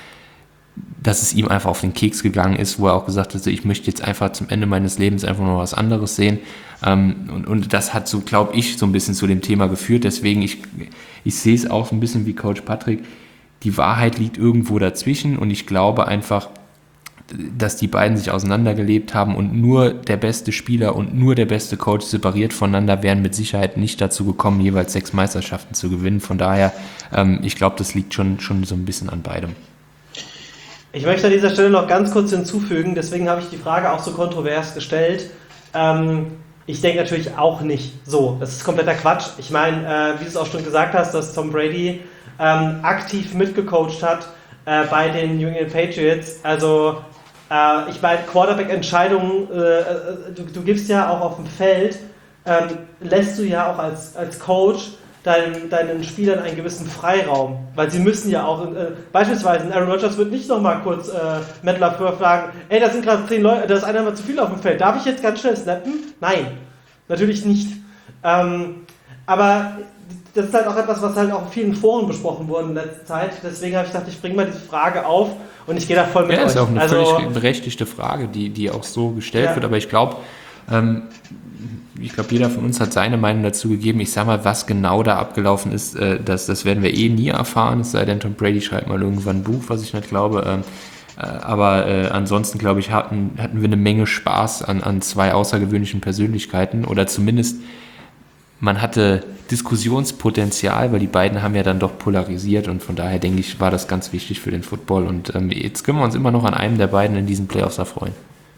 dass es ihm einfach auf den Keks gegangen ist, wo er auch gesagt hat, ich möchte jetzt einfach zum Ende meines Lebens einfach noch was anderes sehen. Und, und das hat so, glaube ich, so ein bisschen zu dem Thema geführt. Deswegen, ich, ich sehe es auch ein bisschen wie Coach Patrick. Die Wahrheit liegt irgendwo dazwischen und ich glaube einfach, dass die beiden sich auseinandergelebt haben und nur der beste Spieler und nur der beste Coach separiert voneinander wären mit Sicherheit nicht dazu gekommen, jeweils sechs Meisterschaften zu gewinnen. Von daher, ähm, ich glaube, das liegt schon, schon so ein bisschen an beidem. Ich möchte an dieser Stelle noch ganz kurz hinzufügen, deswegen habe ich die Frage auch so kontrovers gestellt. Ähm, ich denke natürlich auch nicht so. Das ist kompletter Quatsch. Ich meine, äh, wie du es auch schon gesagt hast, dass Tom Brady ähm, aktiv mitgecoacht hat äh, bei den New England Patriots. Also äh, ich meine, Quarterback-Entscheidungen, äh, du, du gibst ja auch auf dem Feld, ähm, lässt du ja auch als, als Coach deinen, deinen Spielern einen gewissen Freiraum. Weil sie müssen ja auch, äh, beispielsweise Aaron Rodgers wird nicht nochmal kurz äh, Matt LaFleur fragen, ey, da sind gerade zehn Leute, da ist einer mal zu viel auf dem Feld, darf ich jetzt ganz schnell snappen? Nein, natürlich nicht. Ähm, aber das ist halt auch etwas, was halt auch in vielen Foren besprochen wurde in letzter Zeit. Deswegen habe ich gedacht, ich bringe mal diese Frage auf und ich gehe da voll mit ja, euch. Das ist auch eine also, völlig berechtigte Frage, die, die auch so gestellt ja. wird. Aber ich glaube, ähm, ich glaube, jeder von uns hat seine Meinung dazu gegeben. Ich sage mal, was genau da abgelaufen ist, äh, das, das werden wir eh nie erfahren. Es sei denn, Tom Brady schreibt mal irgendwann ein Buch, was ich nicht glaube. Ähm, äh, aber äh, ansonsten, glaube ich, hatten, hatten wir eine Menge Spaß an, an zwei außergewöhnlichen Persönlichkeiten. Oder zumindest, man hatte Diskussionspotenzial, weil die beiden haben ja dann doch polarisiert. Und von daher, denke ich, war das ganz wichtig für den Football. Und ähm, jetzt können wir uns immer noch an einem der beiden in diesen Playoffs erfreuen.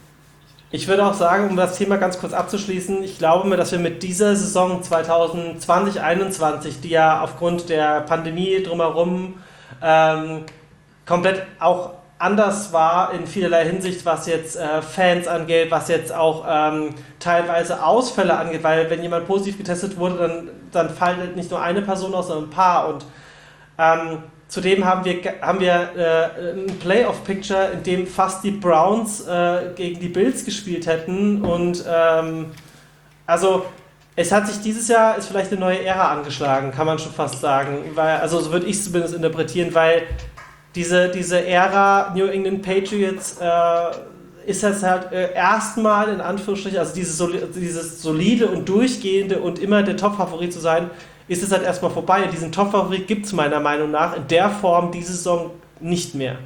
Ich würde auch sagen, um das Thema ganz kurz abzuschließen, ich glaube mir, dass wir mit dieser Saison zwanzig zwanzig einundzwanzig, die ja aufgrund der Pandemie drumherum ähm, komplett auch anders war in vielerlei Hinsicht, was jetzt äh, Fans angeht, was jetzt auch ähm, teilweise Ausfälle angeht, weil wenn jemand positiv getestet wurde, dann, dann fallen nicht nur eine Person aus, sondern ein paar. Und ähm, zudem haben wir, haben wir äh, ein Playoff-Picture, in dem fast die Browns äh, gegen die Bills gespielt hätten. Und ähm, also es hat sich dieses Jahr, ist vielleicht eine neue Ära angeschlagen, kann man schon fast sagen. Weil, also so würde ich es zumindest interpretieren, weil diese, diese Ära New England Patriots äh, ist jetzt halt äh, erstmal in Anführungsstrichen, also dieses, soli- dieses solide und durchgehende und immer der Top-Favorit zu sein, ist es halt erstmal vorbei. Und diesen Top-Favorit gibt es meiner Meinung nach in der Form diese Saison nicht mehr.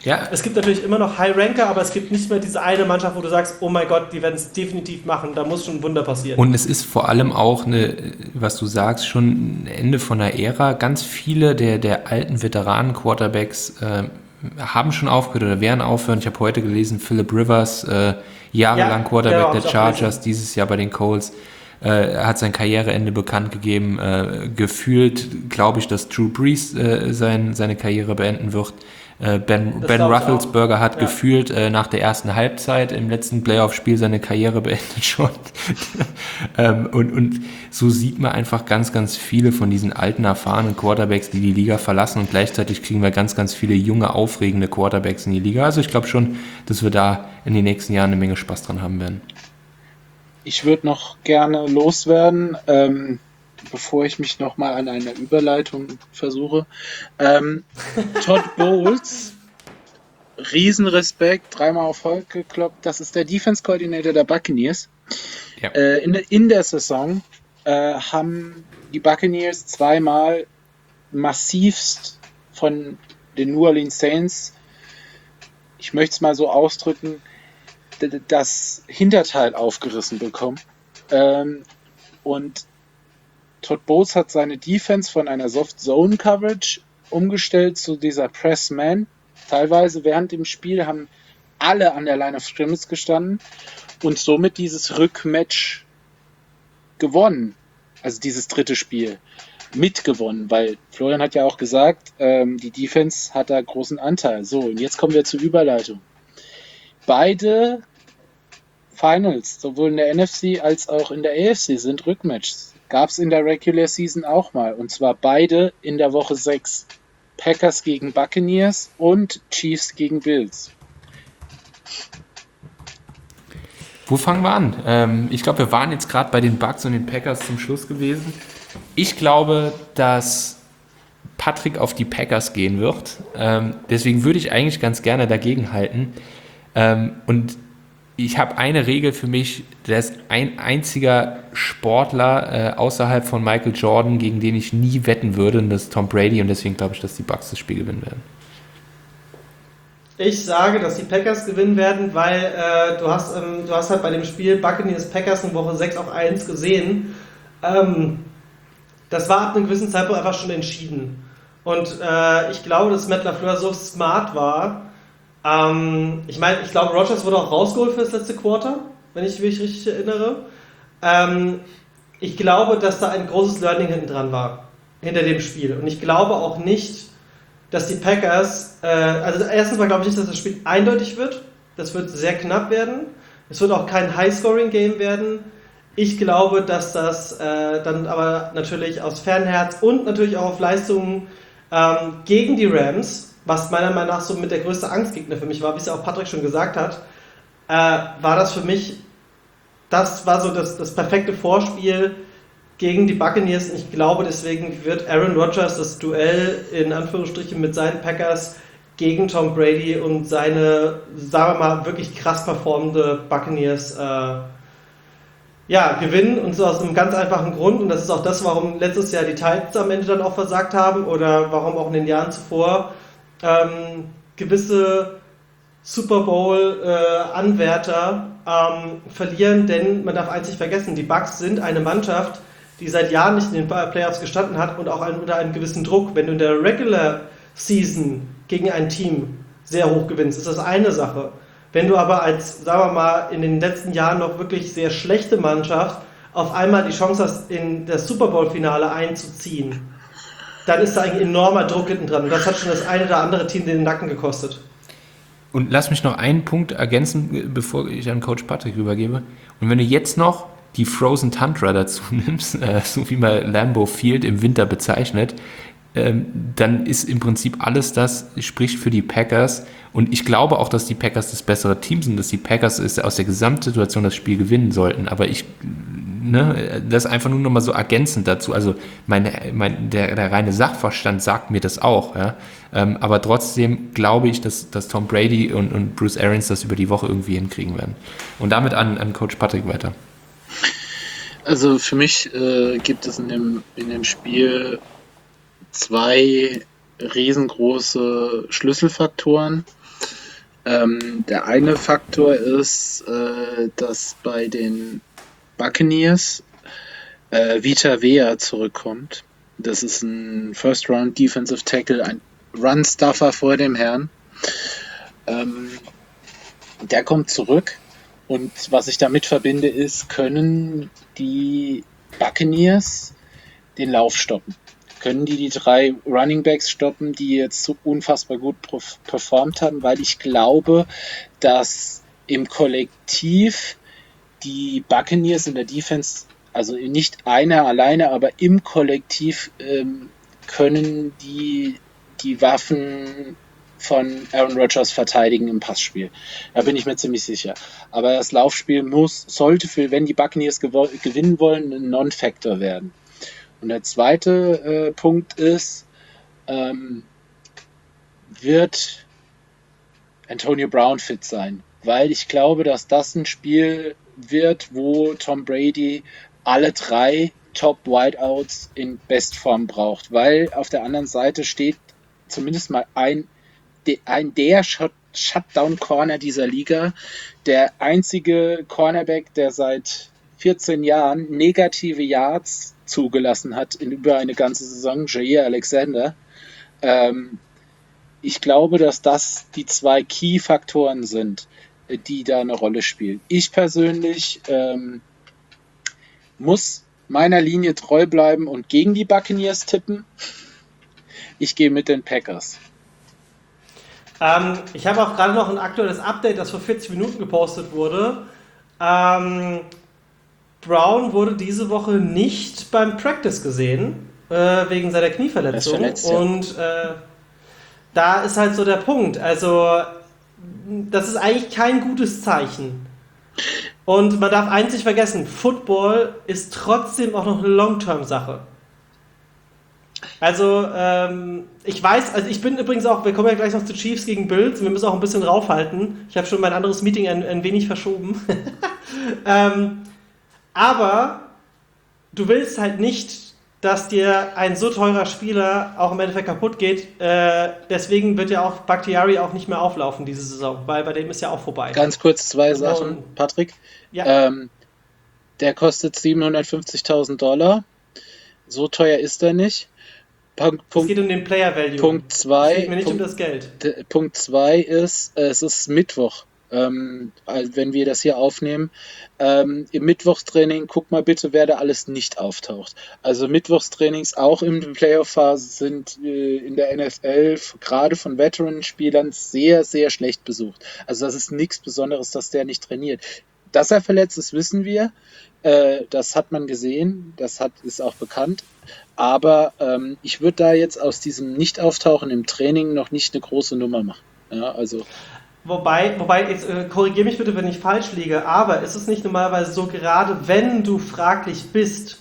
Ja. Es gibt natürlich immer noch High-Ranker, aber es gibt nicht mehr diese eine Mannschaft, wo du sagst, oh mein Gott, die werden es definitiv machen, da muss schon ein Wunder passieren. Und es ist vor allem auch eine, was du sagst, schon ein Ende von einer Ära. Ganz viele der, der alten Veteranen-Quarterbacks äh, haben schon aufgehört oder werden aufhören. Ich habe heute gelesen, Philip Rivers, äh, jahrelang Ja, Quarterback genau, der Chargers, dieses Jahr bei den Colts, äh, hat sein Karriereende bekannt gegeben. Äh, gefühlt glaube ich, dass Drew Brees äh, sein, seine Karriere beenden wird. Äh, Ben, Das Ben glaub ich Roethlisberger auch. hat Ja. gefühlt äh, nach der ersten Halbzeit im letzten Playoff-Spiel seine Karriere beendet schon. ähm, und, und so sieht man einfach ganz, ganz viele von diesen alten, erfahrenen Quarterbacks, die die Liga verlassen, und gleichzeitig kriegen wir ganz, ganz viele junge, aufregende Quarterbacks in die Liga. Also ich glaube schon, dass wir da in den nächsten Jahren eine Menge Spaß dran haben werden. Ich würde noch gerne loswerden, ähm, bevor ich mich nochmal an einer Überleitung versuche. Ähm, Todd Bowles, Riesenrespekt, dreimal auf Holz gekloppt. Das ist der Defense Coordinator der Buccaneers. Ja. Äh, in, in der Saison äh, haben die Buccaneers zweimal massivst von den New Orleans Saints, ich möchte es mal so ausdrücken, d- das Hinterteil aufgerissen bekommen. Ähm, und Todd Bowles hat seine Defense von einer Soft-Zone-Coverage umgestellt zu dieser Press-Man. Teilweise während dem Spiel haben alle an der Line of Scrimmage gestanden und somit dieses Rückmatch gewonnen. Also dieses dritte Spiel mitgewonnen, weil Florian hat ja auch gesagt, ähm, die Defense hat da großen Anteil. So, und jetzt kommen wir zur Überleitung. Beide Finals, sowohl in der N F C als auch in der A F C, sind Rückmatches. Gab es in der Regular Season auch mal. Und zwar beide in der Woche sechs. Packers gegen Buccaneers und Chiefs gegen Bills. Wo fangen wir an? Ähm, ich glaube, wir waren jetzt gerade bei den Bucks und den Packers zum Schluss gewesen. Ich glaube, dass Patrick auf die Packers gehen wird. Ähm, deswegen würde ich eigentlich ganz gerne dagegen halten. Ähm, und ich habe eine Regel für mich, der ist ein einziger Sportler äh, außerhalb von Michael Jordan, gegen den ich nie wetten würde, und das ist Tom Brady, und deswegen glaube ich, dass die Bucks das Spiel gewinnen werden. Ich sage, dass die Packers gewinnen werden, weil äh, du, hast, ähm, du hast halt bei dem Spiel Buccaneers Packers in Woche sechs auf eins gesehen. Ähm, das war ab einem gewissen Zeitpunkt einfach schon entschieden. Und äh, ich glaube, dass Matt LaFleur so smart war. Ähm, ich meine, ich glaube, Rodgers wurde auch rausgeholt für das letzte Quarter, wenn ich mich richtig erinnere. Ähm, ich glaube, dass da ein großes Learning hinten dran war, hinter dem Spiel. Und ich glaube auch nicht, dass die Packers, äh, also erstens mal glaube ich nicht, dass das Spiel eindeutig wird. Das wird sehr knapp werden. Es wird auch kein High-Scoring-Game werden. Ich glaube, dass das äh, dann aber natürlich aus Fernherz und natürlich auch auf Leistungen ähm, gegen die Rams, was meiner Meinung nach so mit der größte Angstgegner für mich war, wie es ja auch Patrick schon gesagt hat, äh, war das für mich, das war so das, das perfekte Vorspiel gegen die Buccaneers. Und ich glaube, deswegen wird Aaron Rodgers das Duell in Anführungsstrichen mit seinen Packers gegen Tom Brady und seine, sagen wir mal, wirklich krass performende Buccaneers äh, ja, gewinnen, und so aus einem ganz einfachen Grund, und das ist auch das, warum letztes Jahr die Titans am Ende dann auch versagt haben oder warum auch in den Jahren zuvor ähm, gewisse Super Bowl-Anwärter äh, ähm, verlieren, denn man darf eins nicht vergessen, die Bucks sind eine Mannschaft, die seit Jahren nicht in den Playoffs gestanden hat und auch ein, unter einem gewissen Druck. Wenn du in der Regular Season gegen ein Team sehr hoch gewinnst, ist das eine Sache. Wenn du aber als, sagen wir mal, in den letzten Jahren noch wirklich sehr schlechte Mannschaft auf einmal die Chance hast, in das Super Bowl-Finale einzuziehen, dann ist da ein enormer Druck hinten dran. Und das hat schon das eine oder andere Team den Nacken gekostet. Und lass mich noch einen Punkt ergänzen, bevor ich an Coach Patrick übergebe. Und wenn du jetzt noch die Frozen Tundra dazu nimmst, äh, so wie man Lambeau Field im Winter bezeichnet, ähm, dann ist im Prinzip alles das, spricht für die Packers. Und ich glaube auch, dass die Packers das bessere Team sind, dass die Packers ist aus der Gesamtsituation das Spiel gewinnen sollten. Aber ich, ne, das einfach nur noch mal so ergänzend dazu. Also mein, mein, der, der reine Sachverstand sagt mir das auch. Ja? Ähm, aber trotzdem glaube ich, dass, dass Tom Brady und, und Bruce Arians das über die Woche irgendwie hinkriegen werden. Und damit an, an Coach Patrick weiter. Also für mich äh, gibt es in dem, in dem Spiel zwei riesengroße Schlüsselfaktoren. Ähm, der eine Faktor ist, äh, dass bei den Buccaneers äh, Vita Vea zurückkommt. Das ist ein First-Round Defensive Tackle, ein Run-Stuffer vor dem Herrn. Ähm, der kommt zurück und was ich damit verbinde ist, können die Buccaneers den Lauf stoppen? Können die die drei Running Backs stoppen, die jetzt so unfassbar gut performt haben? Weil ich glaube, dass im Kollektiv die Buccaneers in der Defense, also nicht einer alleine, aber im Kollektiv ähm, können die die Waffen von Aaron Rodgers verteidigen im Passspiel. Da bin ich mir ziemlich sicher. Aber das Laufspiel muss, sollte für, wenn die Buccaneers gewo- gewinnen wollen, ein Non-Factor werden. Und der zweite äh, Punkt ist, ähm, wird Antonio Brown fit sein? Weil ich glaube, dass das ein Spiel wird, wo Tom Brady alle drei Top-Wideouts in Bestform braucht. Weil auf der anderen Seite steht zumindest mal ein, de, ein der Shut, Shutdown-Corner dieser Liga, der einzige Cornerback, der seit vierzehn Jahren negative Yards zugelassen hat in über eine ganze Saison, Jair Alexander. Ähm, ich glaube, dass das die zwei Key-Faktoren sind, die da eine Rolle spielen. Ich persönlich ähm, muss meiner Linie treu bleiben und gegen die Buccaneers tippen. Ich gehe mit den Packers. Ähm, ich habe auch gerade noch ein aktuelles Update, das vor vierzig Minuten gepostet wurde. Ähm, Brown wurde diese Woche nicht beim Practice gesehen, äh, wegen seiner Knieverletzung. Verletzt, ja. Und äh, da ist halt so der Punkt. Also, das ist eigentlich kein gutes Zeichen. Und man darf eins nicht vergessen, Football ist trotzdem auch noch eine Long-Term-Sache. Also, ähm, ich weiß, also ich bin übrigens auch, wir kommen ja gleich noch zu Chiefs gegen Bills, wir müssen auch ein bisschen raufhalten. Ich habe schon mein anderes Meeting ein, ein wenig verschoben. ähm, aber du willst halt nicht, dass dir ein so teurer Spieler auch im Endeffekt kaputt geht. Äh, deswegen wird ja auch Bakhtiari auch nicht mehr auflaufen diese Saison, weil bei dem ist ja auch vorbei. Ganz kurz zwei Sachen, Und, Patrick. Ja. Ähm, der kostet siebenhundertfünfzigtausend Dollar. So teuer ist er nicht. Punkt, es geht um den Player Value. Punkt zwei. Es geht mir nicht Punkt, um das Geld. D- Punkt zwei ist, äh, es ist Mittwoch, ähm, also wenn wir das hier aufnehmen. Ähm, Im Mittwochstraining, guck mal bitte, wer da alles nicht auftaucht. Also Mittwochstrainings auch in Playoff-Phase sind äh, in der N F L gerade von Veteran-Spielern sehr, sehr schlecht besucht. Also das ist nichts Besonderes, dass der nicht trainiert. Dass er verletzt ist, wissen wir. Äh, das hat man gesehen, das hat, ist auch bekannt. Aber ähm, ich würde da jetzt aus diesem Nicht-Auftauchen im Training noch nicht eine große Nummer machen. Ja, also Wobei, wobei jetzt äh, korrigiere mich bitte, wenn ich falsch liege, aber ist es nicht normalerweise so, gerade wenn du fraglich bist,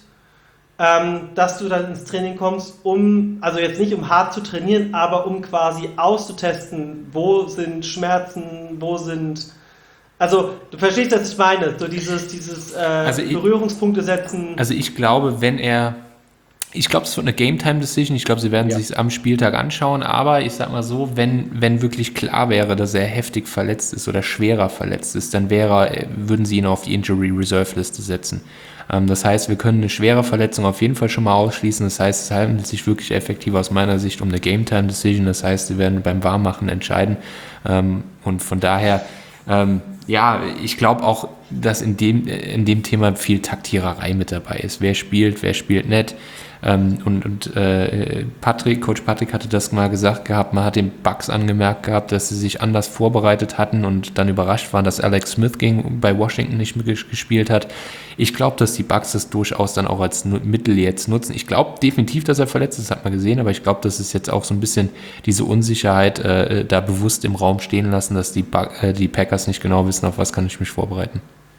ähm, dass du dann ins Training kommst, um, also jetzt nicht um hart zu trainieren, aber um quasi auszutesten, wo sind Schmerzen, wo sind, also du verstehst, was ich meine, so dieses, dieses äh, Also ich- Berührungspunkte setzen. Also ich glaube, wenn er, ich glaube, es wird eine Game-Time-Decision, ich glaube, sie werden Ja. sich am Spieltag anschauen, aber ich sag mal so, wenn, wenn wirklich klar wäre, dass er heftig verletzt ist oder schwerer verletzt ist, dann wäre, würden sie ihn auf die Injury-Reserve-Liste setzen. Ähm, das heißt, wir können eine schwere Verletzung auf jeden Fall schon mal ausschließen, das heißt, es handelt sich wirklich effektiv aus meiner Sicht um eine Game-Time-Decision, das heißt, sie werden beim Warmmachen entscheiden ähm, und von daher, ähm, ja, ich glaube auch, dass in dem, in dem Thema viel Taktiererei mit dabei ist. Wer spielt, wer spielt nicht. Ähm, und und äh, Patrick, Coach Patrick hatte das mal gesagt gehabt, man hat den Bucks angemerkt gehabt, dass sie sich anders vorbereitet hatten und dann überrascht waren, dass Alex Smith gegen, bei Washington nicht mitgespielt hat. Ich glaube, dass die Bucks das durchaus dann auch als Nu- Mittel jetzt nutzen. Ich glaube definitiv, dass er verletzt ist, das hat man gesehen, aber ich glaube, dass es jetzt auch so ein bisschen diese Unsicherheit äh, da bewusst im Raum stehen lassen, dass die, Bu- äh, die Packers nicht genau wissen, auf was kann ich mich vorbereiten.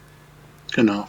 genau.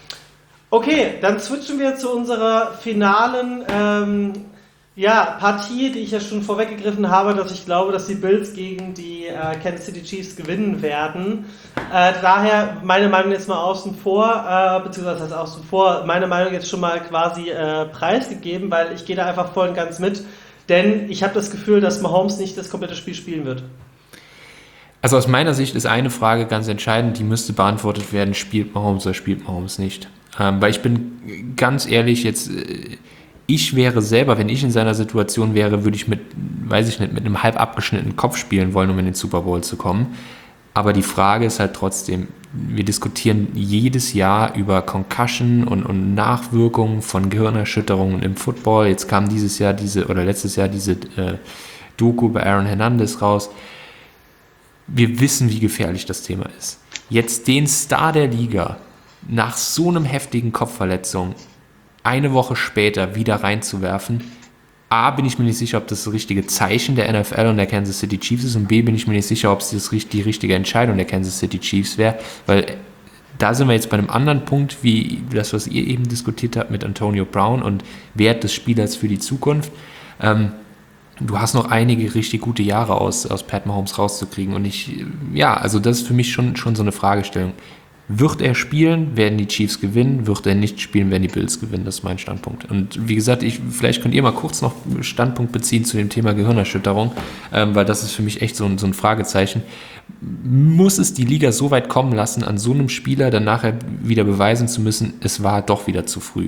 Okay, dann switchen wir zu unserer finalen ähm, ja, Partie, die ich ja schon vorweggegriffen habe, dass ich glaube, dass die Bills gegen die äh, Kansas City Chiefs gewinnen werden. Äh, daher meine Meinung jetzt mal außen vor, äh, beziehungsweise das heißt außen vor, meine Meinung jetzt schon mal quasi äh, preisgegeben, weil ich gehe da einfach voll und ganz mit, denn ich habe das Gefühl, dass Mahomes nicht das komplette Spiel spielen wird. Also aus meiner Sicht ist eine Frage ganz entscheidend, die müsste beantwortet werden, spielt Mahomes oder spielt Mahomes nicht? Ähm, weil ich bin ganz ehrlich, jetzt, äh, ich wäre selber, wenn ich in seiner Situation wäre, würde ich mit, weiß ich nicht, mit einem halb abgeschnittenen Kopf spielen wollen, um in den Super Bowl zu kommen. Aber die Frage ist halt trotzdem, wir diskutieren jedes Jahr über Concussion und, und Nachwirkungen von Gehirnerschütterungen im Football. Jetzt kam dieses Jahr diese, oder letztes Jahr diese äh, Doku bei Aaron Hernandez raus. Wir wissen, wie gefährlich das Thema ist. Jetzt den Star der Liga nach so einem heftigen Kopfverletzung eine Woche später wieder reinzuwerfen, A, bin ich mir nicht sicher, ob das das richtige Zeichen der N F L und der Kansas City Chiefs ist, und B, bin ich mir nicht sicher, ob es das, die richtige Entscheidung der Kansas City Chiefs wäre, weil da sind wir jetzt bei einem anderen Punkt, wie das, was ihr eben diskutiert habt mit Antonio Brown und Wert des Spielers für die Zukunft. Ähm, du hast noch einige richtig gute Jahre aus, aus Pat Mahomes rauszukriegen, und ich, ja, also das ist für mich schon, schon so eine Fragestellung. Wird er spielen, werden die Chiefs gewinnen. Wird er nicht spielen, werden die Bills gewinnen. Das ist mein Standpunkt. Und wie gesagt, ich, vielleicht könnt ihr mal kurz noch Standpunkt beziehen zu dem Thema Gehirnerschütterung, ähm, weil das ist für mich echt so ein, so ein Fragezeichen. Muss es die Liga so weit kommen lassen, an so einem Spieler dann nachher wieder beweisen zu müssen, es war doch wieder zu früh?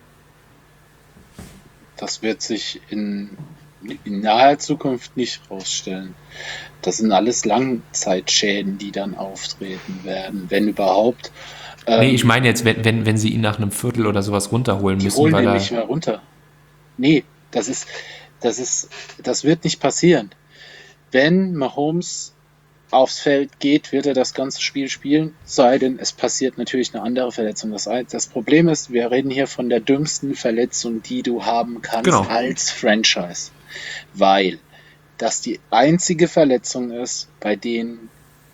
Das wird sich in, in naher Zukunft nicht rausstellen. Das sind alles Langzeitschäden, die dann auftreten werden, wenn überhaupt. Ähm, nee, ich meine jetzt, wenn, wenn, wenn sie ihn nach einem Viertel oder sowas runterholen die müssen. holen weil ihn er nicht mehr runter. Nee, das ist, das ist, das wird nicht passieren. Wenn Mahomes aufs Feld geht, wird er das ganze Spiel spielen, sei denn, es passiert natürlich eine andere Verletzung. Das, das Problem ist, wir reden hier von der dümmsten Verletzung, die du haben kannst Genau. als Franchise. Weil das die einzige Verletzung ist, bei denen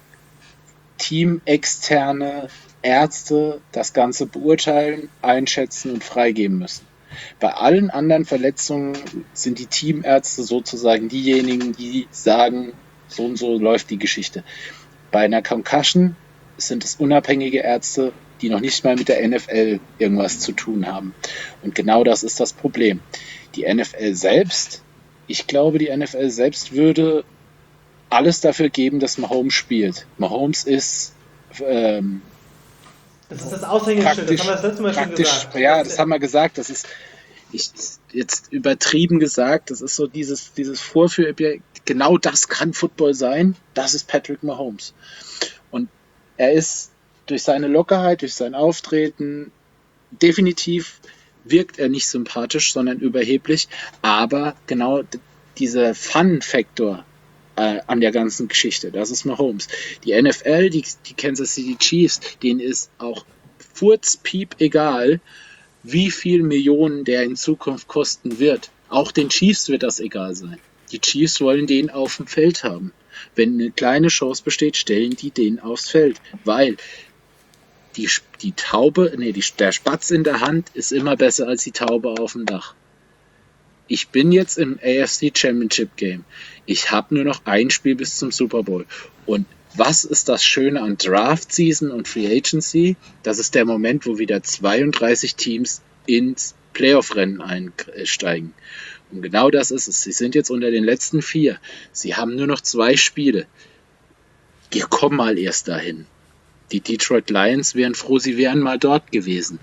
teamexterne Ärzte das Ganze beurteilen, einschätzen und freigeben müssen. Bei allen anderen Verletzungen sind die Teamärzte sozusagen diejenigen, die sagen, so und so läuft die Geschichte. Bei einer Concussion sind es unabhängige Ärzte, die noch nicht mal mit der N F L irgendwas zu tun haben. Und genau das ist das Problem. Die N F L selbst, ich glaube, die N F L selbst würde alles dafür geben, dass Mahomes spielt. Mahomes ist ähm, Das ist das Aushängeschild, das haben wir das letzte Mal schon praktisch, gesagt. ja, das haben wir gesagt, das ist ich, jetzt übertrieben gesagt, das ist so dieses, dieses Vorführobjekt, genau das kann Football sein, das ist Patrick Mahomes. Und er ist durch seine Lockerheit, durch sein Auftreten, definitiv wirkt er nicht sympathisch, sondern überheblich, aber genau d- dieser Fun-Faktor äh, an der ganzen Geschichte, das ist Mahomes. Die N F L, die, die Kansas City Chiefs, denen ist auch furzpiep egal, wie viel Millionen der in Zukunft kosten wird. Auch den Chiefs wird das egal sein. Die Chiefs wollen den auf dem Feld haben. Wenn eine kleine Chance besteht, stellen die den aufs Feld, weil die, die Taube, nee, die, der Spatz in der Hand ist immer besser als die Taube auf dem Dach. Ich bin jetzt im A F C Championship Game. Ich habe nur noch ein Spiel bis zum Super Bowl. Und was ist das Schöne an Draft Season und Free Agency? Das ist der Moment, wo wieder zweiunddreißig Teams ins Playoff-Rennen einsteigen. Und genau das ist es. Sie sind jetzt unter den letzten vier. Sie haben nur noch zwei Spiele. Wir kommen mal erst dahin. Die Detroit Lions wären froh, sie wären mal dort gewesen.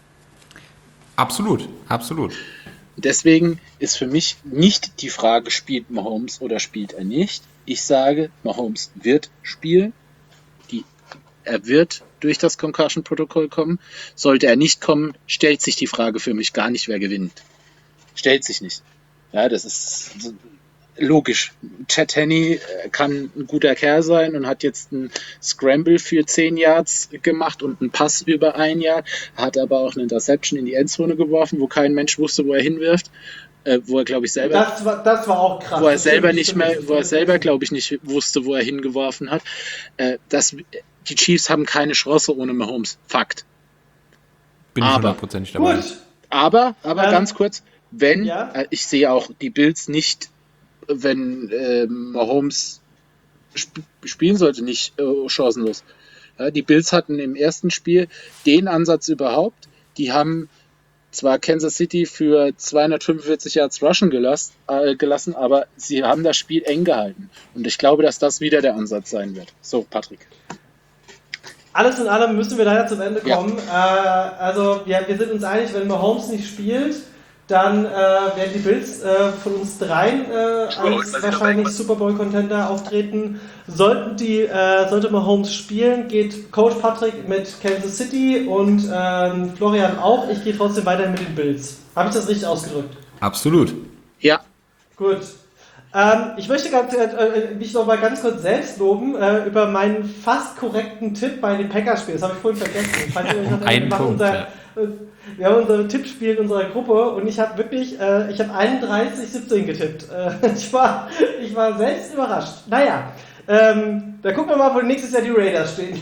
Absolut, absolut. Deswegen ist für mich nicht die Frage, spielt Mahomes oder spielt er nicht. Ich sage, Mahomes wird spielen. Die, er wird durch das Concussion-Protokoll kommen. Sollte er nicht kommen, stellt sich die Frage für mich gar nicht, wer gewinnt. Stellt sich nicht. Ja, das ist logisch. Chad Henne kann ein guter Kerl sein und hat jetzt einen Scramble für zehn Yards gemacht und einen Pass über ein Yard, hat aber auch eine Interception in die Endzone geworfen, wo kein Mensch wusste, wo er hinwirft, äh, wo er, glaube ich, selber Das war, das war auch krass. wo er Das selber stimmt, nicht stimmt, mehr, das wo er stimmt. selber, glaube ich, nicht wusste, wo er hingeworfen hat. Äh, das, die Chiefs haben keine Chance ohne Mahomes. Fakt. Bin ich Aber- hundertprozentig dabei. Gut. Aber, aber Ähm, ganz kurz, wenn, ja? äh, ich sehe auch die Bills nicht, wenn äh, Mahomes sp- spielen sollte, nicht äh, chancenlos. Ja, die Bills hatten im ersten Spiel den Ansatz überhaupt. Die haben zwar Kansas City für zweihundertfünfundvierzig Yards Rushen gelassen, äh, gelassen, aber sie haben das Spiel eng gehalten. Und ich glaube, dass das wieder der Ansatz sein wird. So, Patrick. Alles in allem müssen wir leider zum Ende kommen. Ja. Äh, also ja, wir sind uns einig, wenn Mahomes nicht spielt, dann äh, werden die Bills äh, von uns dreien äh, als wahrscheinlich Super Bowl Contender auftreten. Sollten die, äh, sollte Mahomes spielen, geht Coach Patrick mit Kansas City und ähm, Florian auch. Ich gehe trotzdem weiter mit den Bills. Habe ich das richtig ausgedrückt? Absolut. Ja. Gut. Ähm, ich möchte ganz, äh, mich noch mal ganz kurz selbst loben äh, über meinen fast korrekten Tipp bei den Packers-Spielen. Das habe ich vorhin vergessen. Ich fand, ich Ein Punkt. Unser, Ja. Wir haben unser Tippspiel in unserer Gruppe und ich habe wirklich, äh, ich habe einunddreißig siebzehn getippt. Äh, ich, war, ich war selbst überrascht. Naja, ähm, da gucken wir mal, wo nächstes Jahr die Raiders stehen.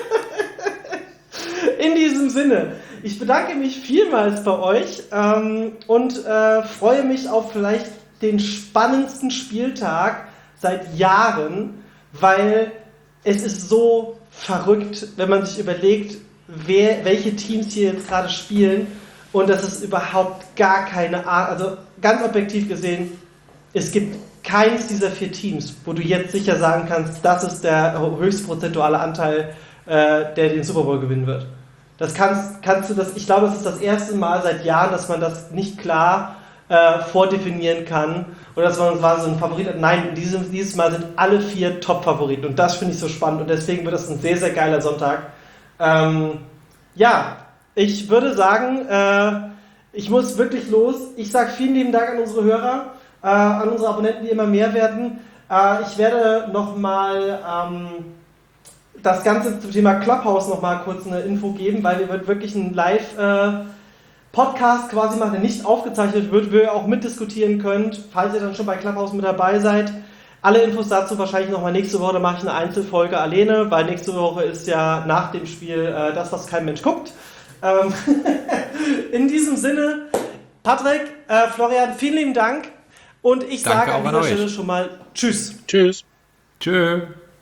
In diesem Sinne, ich bedanke mich vielmals bei euch ähm, und äh, freue mich auf vielleicht den spannendsten Spieltag seit Jahren, weil es ist so verrückt, wenn man sich überlegt, wer, welche Teams hier jetzt gerade spielen und das ist überhaupt gar keine Art, also ganz objektiv gesehen, es gibt keins dieser vier Teams, wo du jetzt sicher sagen kannst, das ist der höchst prozentuale Anteil, äh, der den Super Bowl gewinnen wird. Das kannst, kannst du das, ich glaube, das ist das erste Mal seit Jahren, dass man das nicht klar äh, vordefinieren kann oder dass man war so ein Favorit hat. Nein, dieses, dieses Mal sind alle vier Top-Favoriten und das finde ich so spannend und deswegen wird das ein sehr, sehr geiler Sonntag. Ähm, ja, ich würde sagen, äh, ich muss wirklich los. Ich sage vielen lieben Dank an unsere Hörer, äh, an unsere Abonnenten, die immer mehr werden. Äh, ich werde nochmal ähm, das Ganze zum Thema Clubhouse nochmal kurz eine Info geben, weil wir wird wirklich einen Live-Podcast äh, quasi machen, der nicht aufgezeichnet wird, wo ihr auch mitdiskutieren könnt, falls ihr dann schon bei Clubhouse mit dabei seid. Alle Infos dazu wahrscheinlich nochmal nächste Woche, da mache ich eine Einzelfolge alleine, weil nächste Woche ist ja nach dem Spiel äh, das, was kein Mensch guckt. Ähm In diesem Sinne, Patrick, äh, Florian, vielen lieben Dank und ich Danke sage an auch an dieser euch. Stelle schon mal Tschüss. Tschüss. Tschö.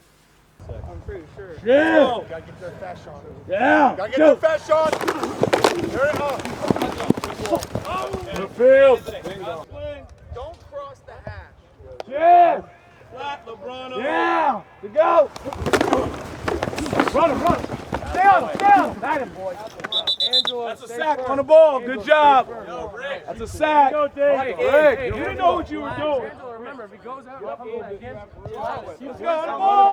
Yeah. Gotta get their fast shot. Yeah. Gotta get their fast shot. There it is. The field. Don't cross the hash. Yeah. Flat LeBron. Yeah. To go. Run him, run him. Down, down. That him, boy. Angela, that's a sack on the ball. Good job. That's a sack. Go, Dave. Rick, you didn't know what you were doing. Remember, if he goes out, Let's go on the ball.